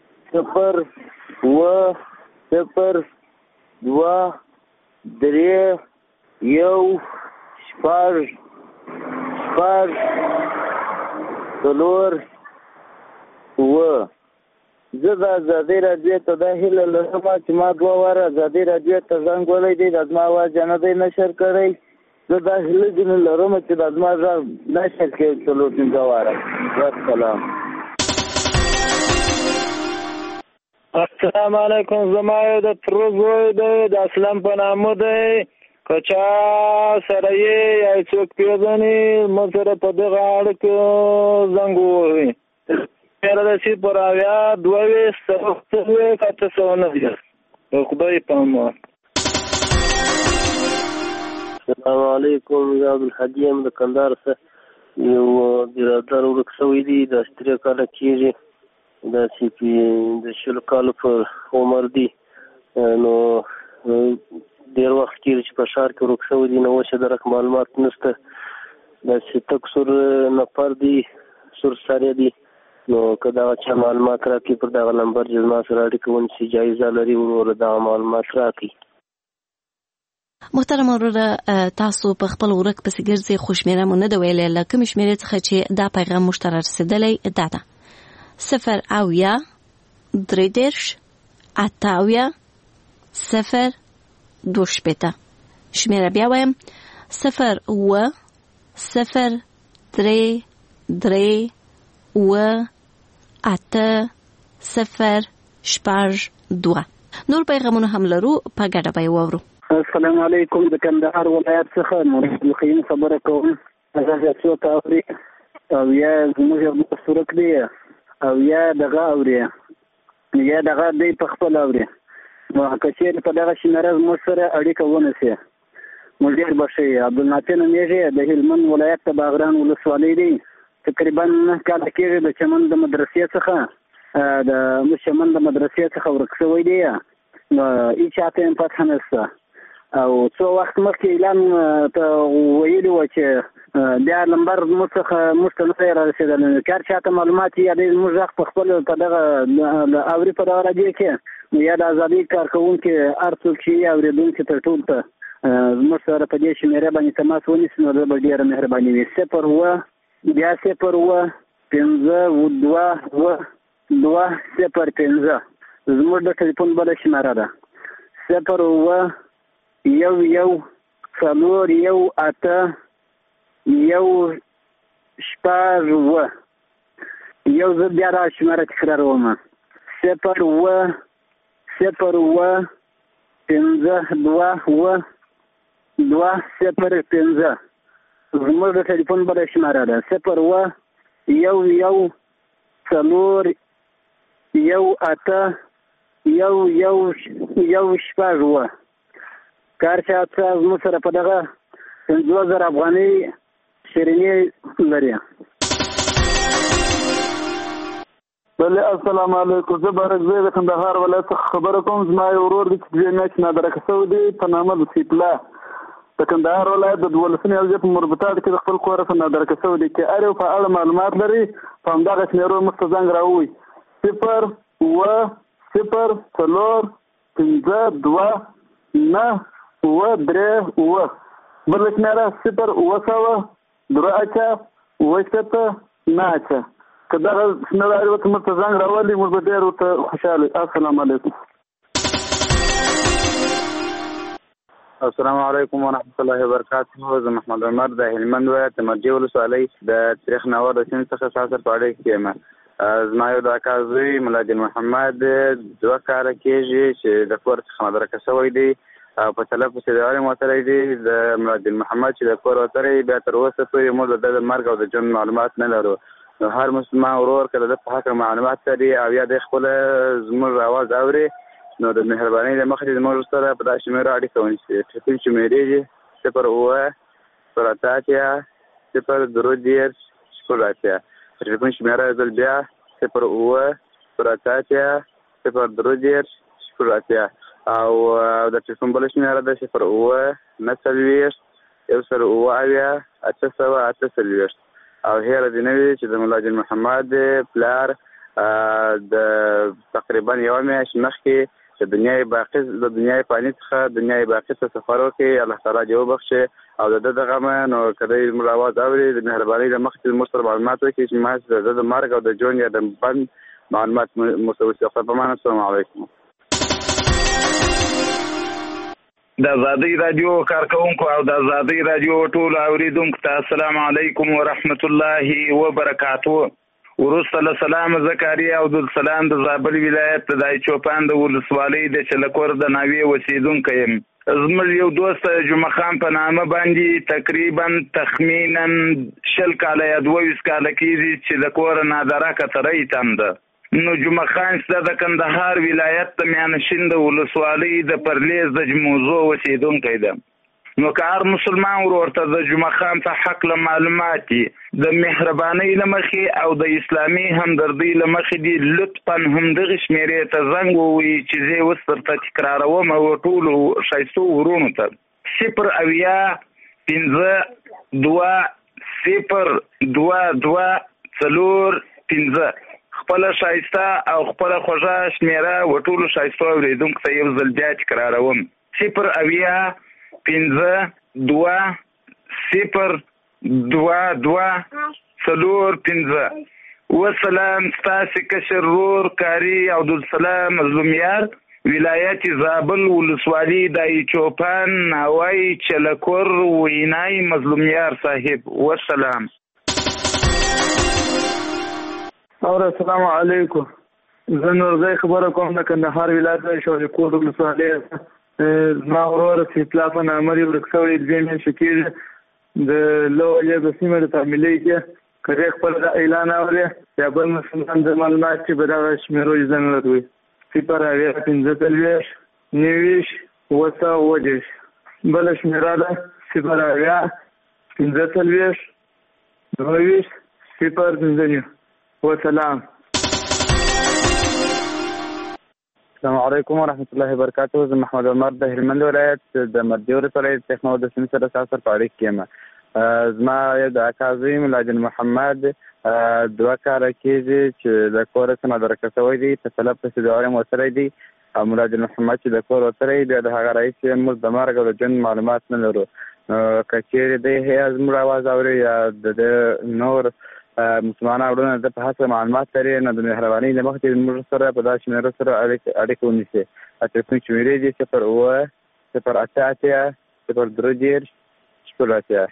002-3-1-4 زه د ازادۍ راډیو ته دا هیله لرم چې ما 2 واره ازادۍ راډیو ته زنګ ولی دی د زما اواز نه دی نشر کړی. زه دا هیله ځینې لرم چې د زما غږ نشر کړي 4-5 واره. والسلام. السلام علیکم. زما یو د ترو زوی دی د اسلام په نامه دی که چا سره یې یا څوک پیژني ما سره په دغه اړه کې زنګ ووهي. میرا د 0-22-22 خدای پامه. السلام علیکم. زه عبدالحدیم د کندهار څخه یو برادر ورک شوی دی د 3 کاله کېږي د شلو کالو پر عمر دی نو ډېر وخت کېږي چې په ښار کې ورک شوی دی. نو اوس یې درک معلومات نشته. داسې تک سور نفر دی سور سره دی نو که دغه چا معلومات راکړي پر دغه نمبر چې زما سره اړیکه ونیسي جایزه لري وروره دغه معلومات راکړي. محترم وروره تاسو په خپل ورک پسې ګرځئ خو شمیره مو نه ده ویلې له کومې شمیرې څخه چې دا پیغام موږ ته رارسېدلی دا ده 0-30-88-0-2 شمیره بیا وایم 0-3-3-8-0-2 نور پیغامونه هم لرو په ګډه به یې واورو. السلام علیکم. د کندهار ولایت څخه مرید القیم خبره کوم. هغه څوک اوري او یا زموږ یو څوک دی او یا دغه اوري یا دغه دی په خپل اوري نو که چېرې په دغه شمیره زموږ سره اړیکه ونیسي موږ ډېر به ښه یي. عبدالنافع نومیږي د هلمند ولایت د باغران ولسوالۍ دی. تقریبا 9 کاله کېږي د چمن د مدرسې څخه ورک شوی دی. نو هېچ چاته یې فتح نشته او څو وخت مخکې اعلان ته ویلي وو چې بیا نمبر موږ ته نه دی رارسېدلی. که هر چاته معلومات یا دی زموږ غږ په خپل په دغه اوري په دغه راډیو کې یا د ازادۍ کارکوونکي هر څوک چې اورېدونکي تر ټول ته زموږ سره په دې شمیره باندې تماس ونیسي نو زه به ډېره مهرباني وي. 0-2-5-2-2-0-5 زموږ د ټلیفون بله شمیره ده 0-1-1-4-8-1-6 یو زه بیا دا شمیره تکراروم 0-0-5-2-2-0-5 زموږ د ټلیفون بله شماره ده 01 4 1 کار چې زموږ سره په دغه 5000 افغانۍ شیریني لري. بله السلام علیکم. زه بارکزی د کندهار ولایت څخه خبره کوم. زما یو ورور دی چې 2 میاشتې نادرکه شوی دی په نامه د سیپلا د کندهار ولایت د 12 اوجه په مربوطات کې د خپل کور څخه نادرکه شوی دی. که اړ په اړه معلومات لري په همدغه شمیرو موږ ته زنګ راووي 0 بله شمیره 0 که دغه شمیره ورته موږ ته زنګ راولي موږ به ډېر ورته خوشحاله. السلام علیکم. السلام علیکم ورحمت الله وبرکاته. زه محمد عمر د هلمند ولایت د مرجې ولسوالۍ د تاریخ ناوه د سیند څخه ساسر په اړه کې یم. زما یو د اکا زوی ملاجل محمد 2 کاله کېږي چې د کور څخه مدرکه شوی دی او په طلب پسې د عالم وتلی دی. د ملاجل محمد چې د کور وتلی بیا تر اوسه پورې موږ د مرګ او د ژوند معلومات نه لرو. نو هر مسلمان ورور که د په حق معلومات لري او یا د خپله زموږ اواز اوري نو د مهربانۍ له مخې زموږ سره په دا شمیره اړیکه ونیسي. ټلیفون شمیرې دي 0 ټلیفون شمیره زل بیا 0 او د ټلیفون بله شمیره ده 0 او هیره دی نوی چې د ملاجل محمد پلار د تقریبا 1 میاشت مخکې د دنیای فانی څخه دنیای باقي ته سفر وکړي. الله تعالی دې وبخښي او د دغه نو کله موږ اواز اوري د مهربانۍ له مخې موږ سره معلومات وکړي چې ما د مرګ او د ژوند یا د بند معلومات متوسط په معنا. السلام علیکم. د آزادۍ رادیو کارکونکو او د آزادۍ رادیو ټول اوریدونکو ته السلام علیکم ورحمت الله وبرکاته. وروسته له سلام زکریا او د سلام د زابل ولایت د چوپان د ولسوالۍ د چلکور د ناوې اوسیدونکی یم. زموږ یو دوست جمعه خان په نامه باندې تقریبا تخمینا 20 کاله یا 22 کاله کېږي چې د کور نادرکه تری تم ده. نو جمعه خان چې د کندهار ولایت د میانشین د ولسوالۍ د پرلیز د موضوع اوسیدونکی ده. نو که هر مسلمان ورته د جمعه خان په حق له معلومات د مهربانۍ له مخې او د اسلامي همدردۍ له مخې دي لطفا همدغه شمیرې ته زنګ ووایي چې زه اوس درته تکراروم او ټولو ښایستو ورونو ته 0 خپله ښایسته او خپله خوږه شمیره و ټولو ښایستو اورېدونکو ته یو ځل بیا تکراروم 0 وسلام ستاسې کشر رور کاري عبدالسلام مظلومیار ولایت زابل ولسوالۍ د چوپان ناوی چلکور وینای مظلومیار صاحب. وسلام. السلام علیکم. زه نورزی خبره کوم د کندهار ولایت د شاولیکوټ ولسوالۍ. زما ورور سیپلا په نامه دی ورک شوی 2 میاشتې کېږي د لویې د سیمې د تعمیلۍ کې که دی خپل د اعلان اوري یا بل مسلمان د معلومات چې به دغه شمیرو یې زنګ راکوي 0 بله شمیره ده 0 وسلام. السلام علیکم ورحمت الله وبرکاته. زه محمد عمر د هلمند ولایت د مرجې ولسوالۍ د تخنو د سیند سره ساسر په اړیکه کې یم. زما د اکا زوی ملاجل محمد 2 کاله کېږي چې د کور څخه مدرکه شوی دی په طلب پسې د عالم وتلی دی او ملاجل محمد چې د کور وتلی بیا د هغه رئیس موږ د مرګ او د ژوند معلومات نه لرو. که چېرې دی زموږ اواز اوري یا د نور مسلمانان وروڼه د په هڅه معلومات لري نو د مهربانۍ له مخې موږ سره په دا شمیرو سره اړیکه ونیسي. ټلیفون شمیرې دي 0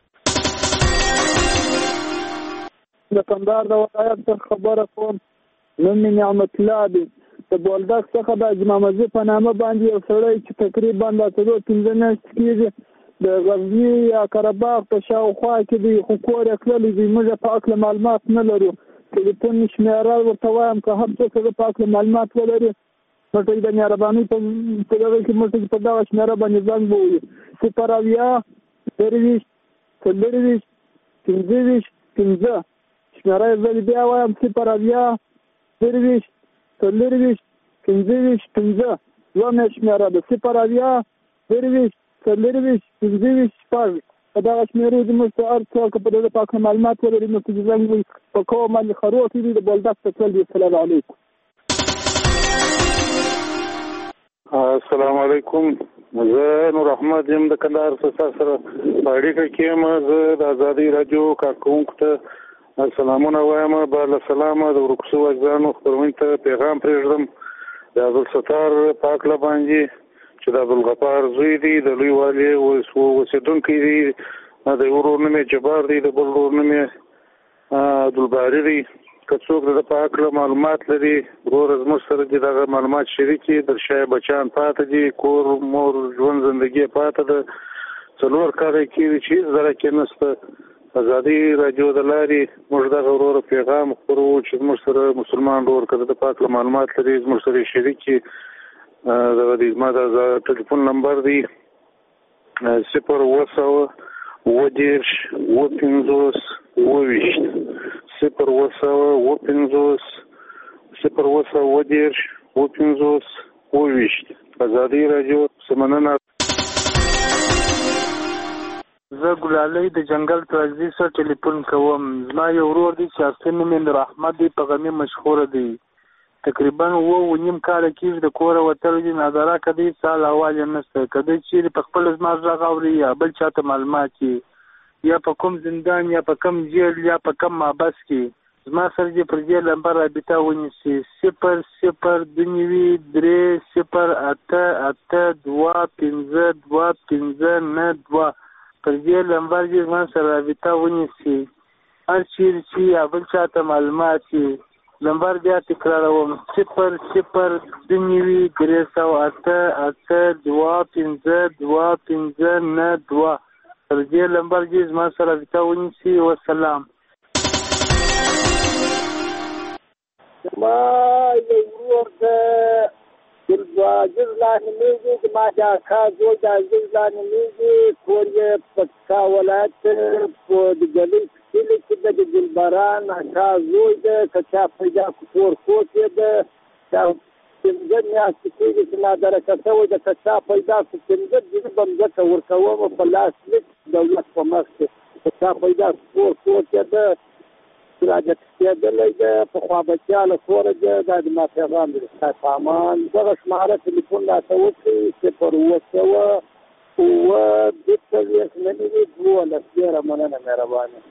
د کندهار د ولایت څخه خبره کوم. نوم مې نعمت الله دی. د بولدک څخه د جمعه مسجد په نامه باندې یو سړی چې تقریبا د 3 میاشتې کېږي د غزني یا قرهباغ په شاوخوا کې دی خو کور یې کړلی دی موږ په هکله معلومات نه لرو ټلیفون شمیره ورته وایم که هر څوک د په هکله معلومات ولري موږ د مهربانۍ په دغه کې موږ په دغه شمیره باندې زنګ ووهو 0 30 40 15 شمیره یې زه بیا وایم 0 30 40 15 دوه شمیره ده 0 30 40 15 شپږ په دغه شمیرې د موږ ته هر څوک په دغه پاک معلومات ولري نو چې زنګ په کوم باندې خروټ دي د بولدک ته تلل دي. السلام علیکم. السلام علیکم. زه نور احمد یم د کندهار څخه سره په اړیکه کې یم. زه د ازادي رادیو کارکونکو ته سلامونه وایم. بله سلام د ورکسو اجزانو خپرونې ته پیغام پرېږدم د عبدالستار په هکله باندې چې د عبدالغفار زوی دی د لوی والي اوسېدونکی دی د یو ورور نوم یې جبار دی د بل ورور نوم یې عبدالباري دی. که څوک د په هکله معلومات لري وروره زموږ سره دي دغه معلومات شریک کړي. د شای بچیان پاته دي کور مور ژوند زندګي پاته ده 4 کاله کېږي چې هېڅ ذره کې نشته. ازادي رادیو د لارې موږ دغه وروره پیغام خپروو چې زموږ سره مسلمان ورور که د په هکله معلومات لري زموږ سره یې شریک کړي. دغه دی زما د ټلیفون نمبر دی 0 اوسه 20 50 20 0 اوسه 50 0 اوسه 20 50 20 ازادي رادیو سمننه. زه ګلالۍ د جنگل پرزدي سره ټلیفون کوم. زما یو ورور دی چې اصلي نوم یې نور احمد دی په غمي مشهوره دی. تقریبا 9 کاله کېږي د کوره وتلی دی. نظره که دی سال احوال یې نشته که دی چیرې په خپل زما غږ اوري یا بل چاته معلومات کې یا په کوم زندان یا په کوم جیل یا په کوم محبس کې زما سره دې پر دې نمبر رابطه ونیسي 0 0 2 3 0 8 8 2 5 2 5 9 2 پر دې نمبر دې زما سره رابطه ونیسي. هر چیرې چې یا بل چاته معلومات کې نمبر بیا تکراروم 0 0 2 3 8 8 2 5 2 5 9 2 پر دې نمبر دې زما سره رابطه ونیسي. والسلام. ما یو ورور د جزلا نمیږي د ما د اکا زوی د جزلا نمیږي کور یې پکا ولایت په د ګلۍ کلي کې د دلبران اکا زوی د کچا پیدا کور یې د پنځه میاشتې کېږي چې ما درکه شوی د کچا پیدا پنځه جریبه مځکه ورکوم په لاس لیک دولت په مخ کې کچا پیدا کور یې د راجع کېدلی ده پخوا بچیاله کوره ده دا د ما پیغام دی خدای په امان. دغه شماره تلیفون راته وکړي 0 اووه 12 ډېره مننه مهرباني.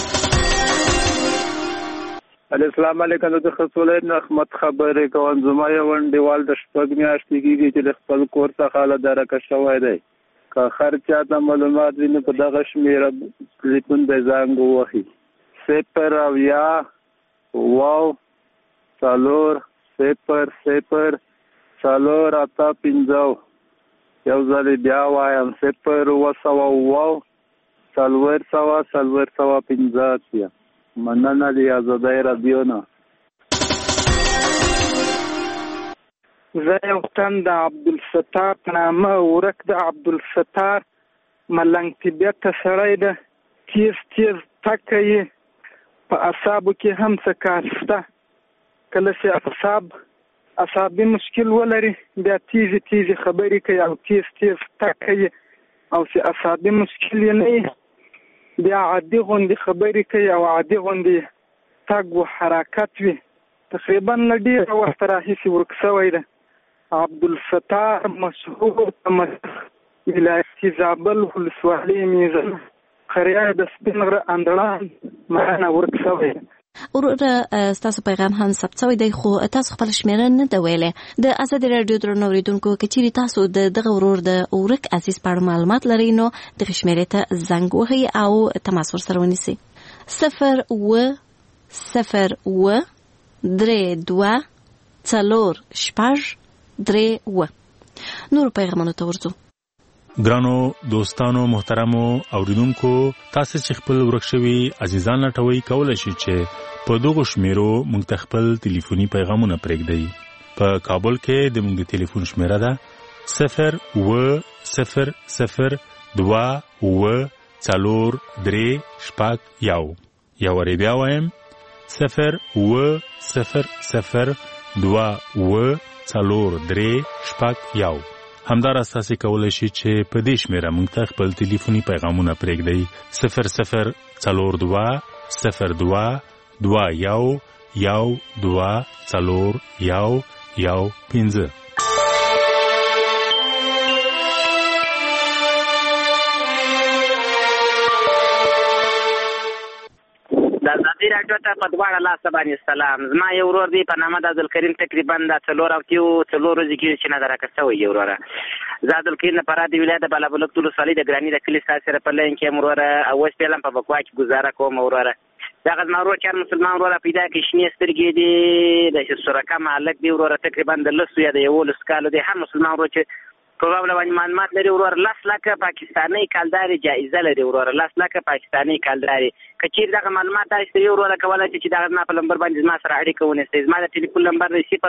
السلام علیکم. د خصولین احمد خبرې کوم. زما یو انډیوال د شپږ میاشتې کېږي چې د خپل کور څخه له درکه شوی دی. که هر چاته معلومات وي نو په دغه شمېره تلیفون د زنګ ووهي 0 اویا 4 0 0 4 8 5 یو ځل بیا وایم 0 اووه 4 15 مننه دی ازادۍ رادیو نه. زه یو تن د عبدالستار په نامه ورک د عبدالستار ملنګ طبیعته سړی ده. تیز ټکه یې په اعصابو کې هم څه کار شته. کله چې اعصابي مشکل ولري بیا تیزې خبرې کوي او تیز ټکه یې او چې اعصابي مشکل یې نه وي بیا عادي غوندې خبرې کوي او عادي غوندې تګ و حرکت وي. تقریبا له ډېره وخته راهیسې ورک شوی ده. عبدالستار مشهور ولایتي زابل ولسوالۍ میزل خریای د سپین غره اندړان معنا ورک شوی. وروره ستاسو پیغام هم ثبت شوی دی خو تاسو خپل شمیره نه ده ویلې. د ازادي رادیو درنو اوریدونکو که چیرې تاسو د دغه ورور د ورک عزیز په اړه معلومات لرئ نو دغه شمیرې ته زنګ وهئ او تماس ورسره ونیسئ 0 اووه 3 2 4 6 3 نور پیغامونو ته ورځو. ګرانو دوستانو محترمو اوریدونکو تاسو چې خپل ورک شوي عزیزان لټوي کولای شئ چې په دغه شمیرو موږ ته خپل ټلیفوني پیغامونه پرېږدئ. په کابل کې د موږ د ټلیفون شمیره ده 0200243 یا وری بیا وایم 02043 همدار اساسي کولای شي چې په دې شمیره موږ ته خپل ټلیفوني پیغامونه پرېږدئ 00221224115. د راډیو ته په دواړه لاسه باندې سلام. زما یو ورور دی په نامه د عبدالکریم تقریبا د 4 ورځې کې چې نه درکه شوی یو وروره. زه عبدالکریم نه پرا دی ولایت بالابلوک طول صالح د ګرانی د کلی سره په لین کې وروره اوس پیلم په بکوا کې گزاره کوم وروره. دا غږ مارو چې مسلمان وروره پیدا کې شنې سترګې دی د شرکا مالک دی وروره تقریبا د لسو یا د یو لسکالو دی هر مسلمان وروره چې پروبابل باندې معلومات لري وروره 10 لک پاکستاني کالداري جایزه لري وروره 10 لک پاکستاني کالداري کچیر دغه معلومات تاسو یې وروره کولای چې دغه نه په نمبر باندې ما سره اړیکه ونیسئ. زما د ټلیفون نمبر دی 080088008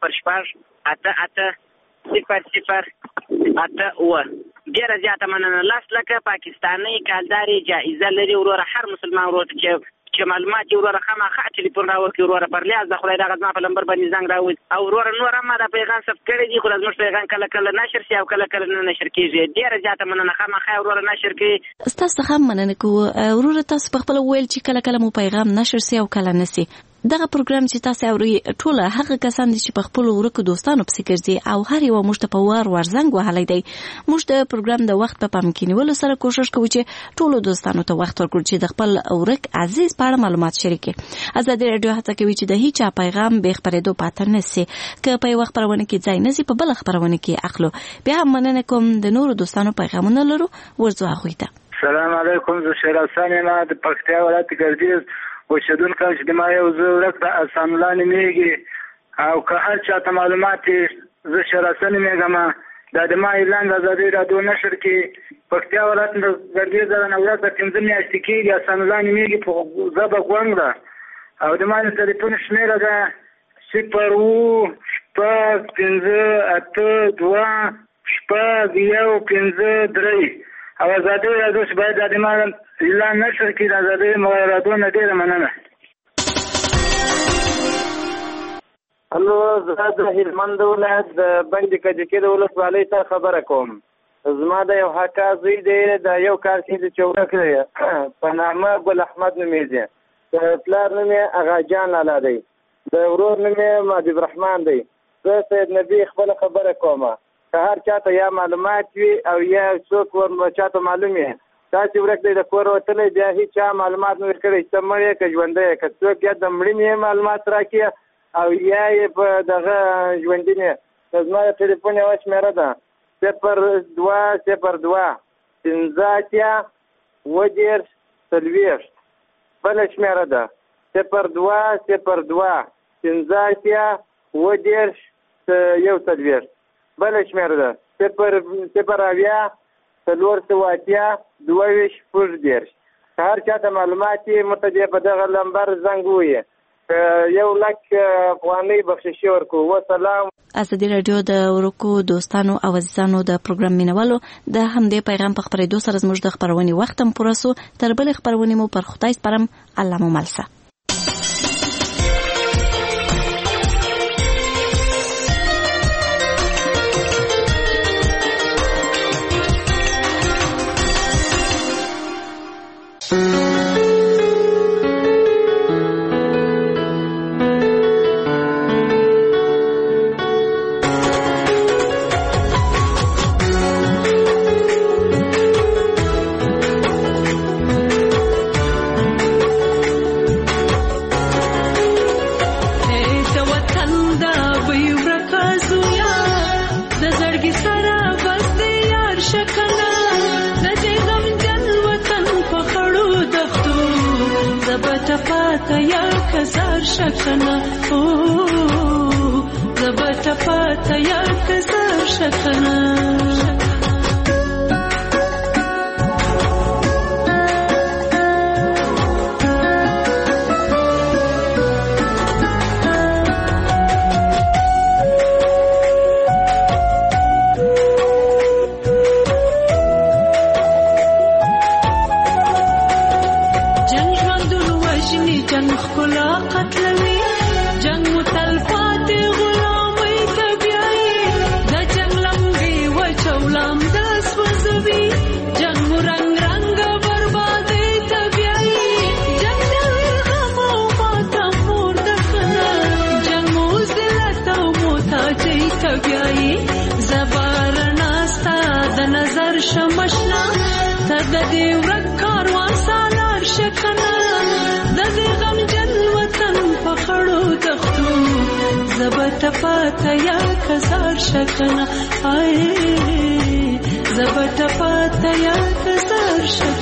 ډیر زیاته مننه. 10 لک پاکستاني کالداري جایزه لري وروره هر مسلمان وروره چې معلومات وروره خامخا ټلیفون راوړي وروره پر لیاز د خدای دغه په نمبر باندې زنګ راوړي او وروره نور ما د پیغام ثبت کړی دی خو زموږ پیغام کله کله نشر شي او کله کله نه نشر کیږي. ډیر زیاته مننه خامخا وروره نشر کی. تاسو هم مننه کو وروره تاسو په خپل ویل چې کله کله مو پیغام نشر شي او کله نسی. دغه پروګرام چې تاسو اوري ټول هغه کسان دي چې په خپل ورکو دوستانو پسې ګرځي او هر یو موږ ته په وار زنګ وهلی دی. موږ د پروګرام د وخت په پام کې نیولو سره کوشش کوو چې ټول دوستانو ته وخت ورکړو چې د خپل ورک عزیز په اړه معلومات شریکي. ازادي رادیو هڅه کوي چې د هیڅ پیغام به خبرېدو پاتې نشي که په وخت خبرونه کې ځای نشي په بل خبرونه کې اخلو. بیا هم مننه کوم د نورو دوستانو پیغامونه لرو ورځو هغه ته. السلام علیکم زه شیر حسین ما د پکتیا ولایت ګردیز وشدونکو چې د ما یو زورک د اسان الله نمیږي او که هر چا ته معلومات زه شیر حسین میګم دا د ما اعلان د آزادۍ رادیو نشر کې پکتیا ولایت د ګردیز د نورات د 15 میاشتې کې اسان الله نمیږي په زبا ګوند او د ما ټلیفون شمیره ده 0808215 او آزادۍ رادیو چې باید د ما اعلان نشر کې د آزادۍ رادیو نه ډېره مننه. الو زه د هلمند ولایت د بنګ کجکي د ولسوالۍ څخه خبره کوم. زما د یو حقا زوی دی د یو کار چې چورک دی په نامه ګل احمد نومیږي. د پلار نوم یې اغا جان لالا دی. د ورور نوم یې مجيب الرحمن دی. زه سید نبی خپل خبره کوم. که هر چاته یا معلومات وي او یا څوک ورچاته معلوم وي تاسو ورک دی د کور وتلې بیا هیڅ معلومات نه ورکړي چې مړی که ژوندی که څوک یا د مړینې معلومات راکړي او یا یې په دغه ژوندینې زما د ټلیفون یوه شمېره ده 021540 بله شمېره ده 021540 بله شمېره ده 0802422 که هر چاته معلومات یې متدې په دغه لمبر زنګ ووایي یو لک افغانۍ بخششي ورکو. وسلام. ازادي رادیو د ورکو دوستانو او عزیزانو د پروګرام مینوالو د همدې پیغام په خبرېدو سره زموږ د خبرونې وخت هم پوره سو. تر بلې خبرونې مو پر خدای سپارم. الله مو مل شه. شکنه او زبط پات یا کسر شکنه شمشنا ته د دې ورک کاروان سالار شکنه د دې غم جن وطن په خړو دښتو زبت پاته یا کزار شکنه آئے زبت پاته یا کزار شکنه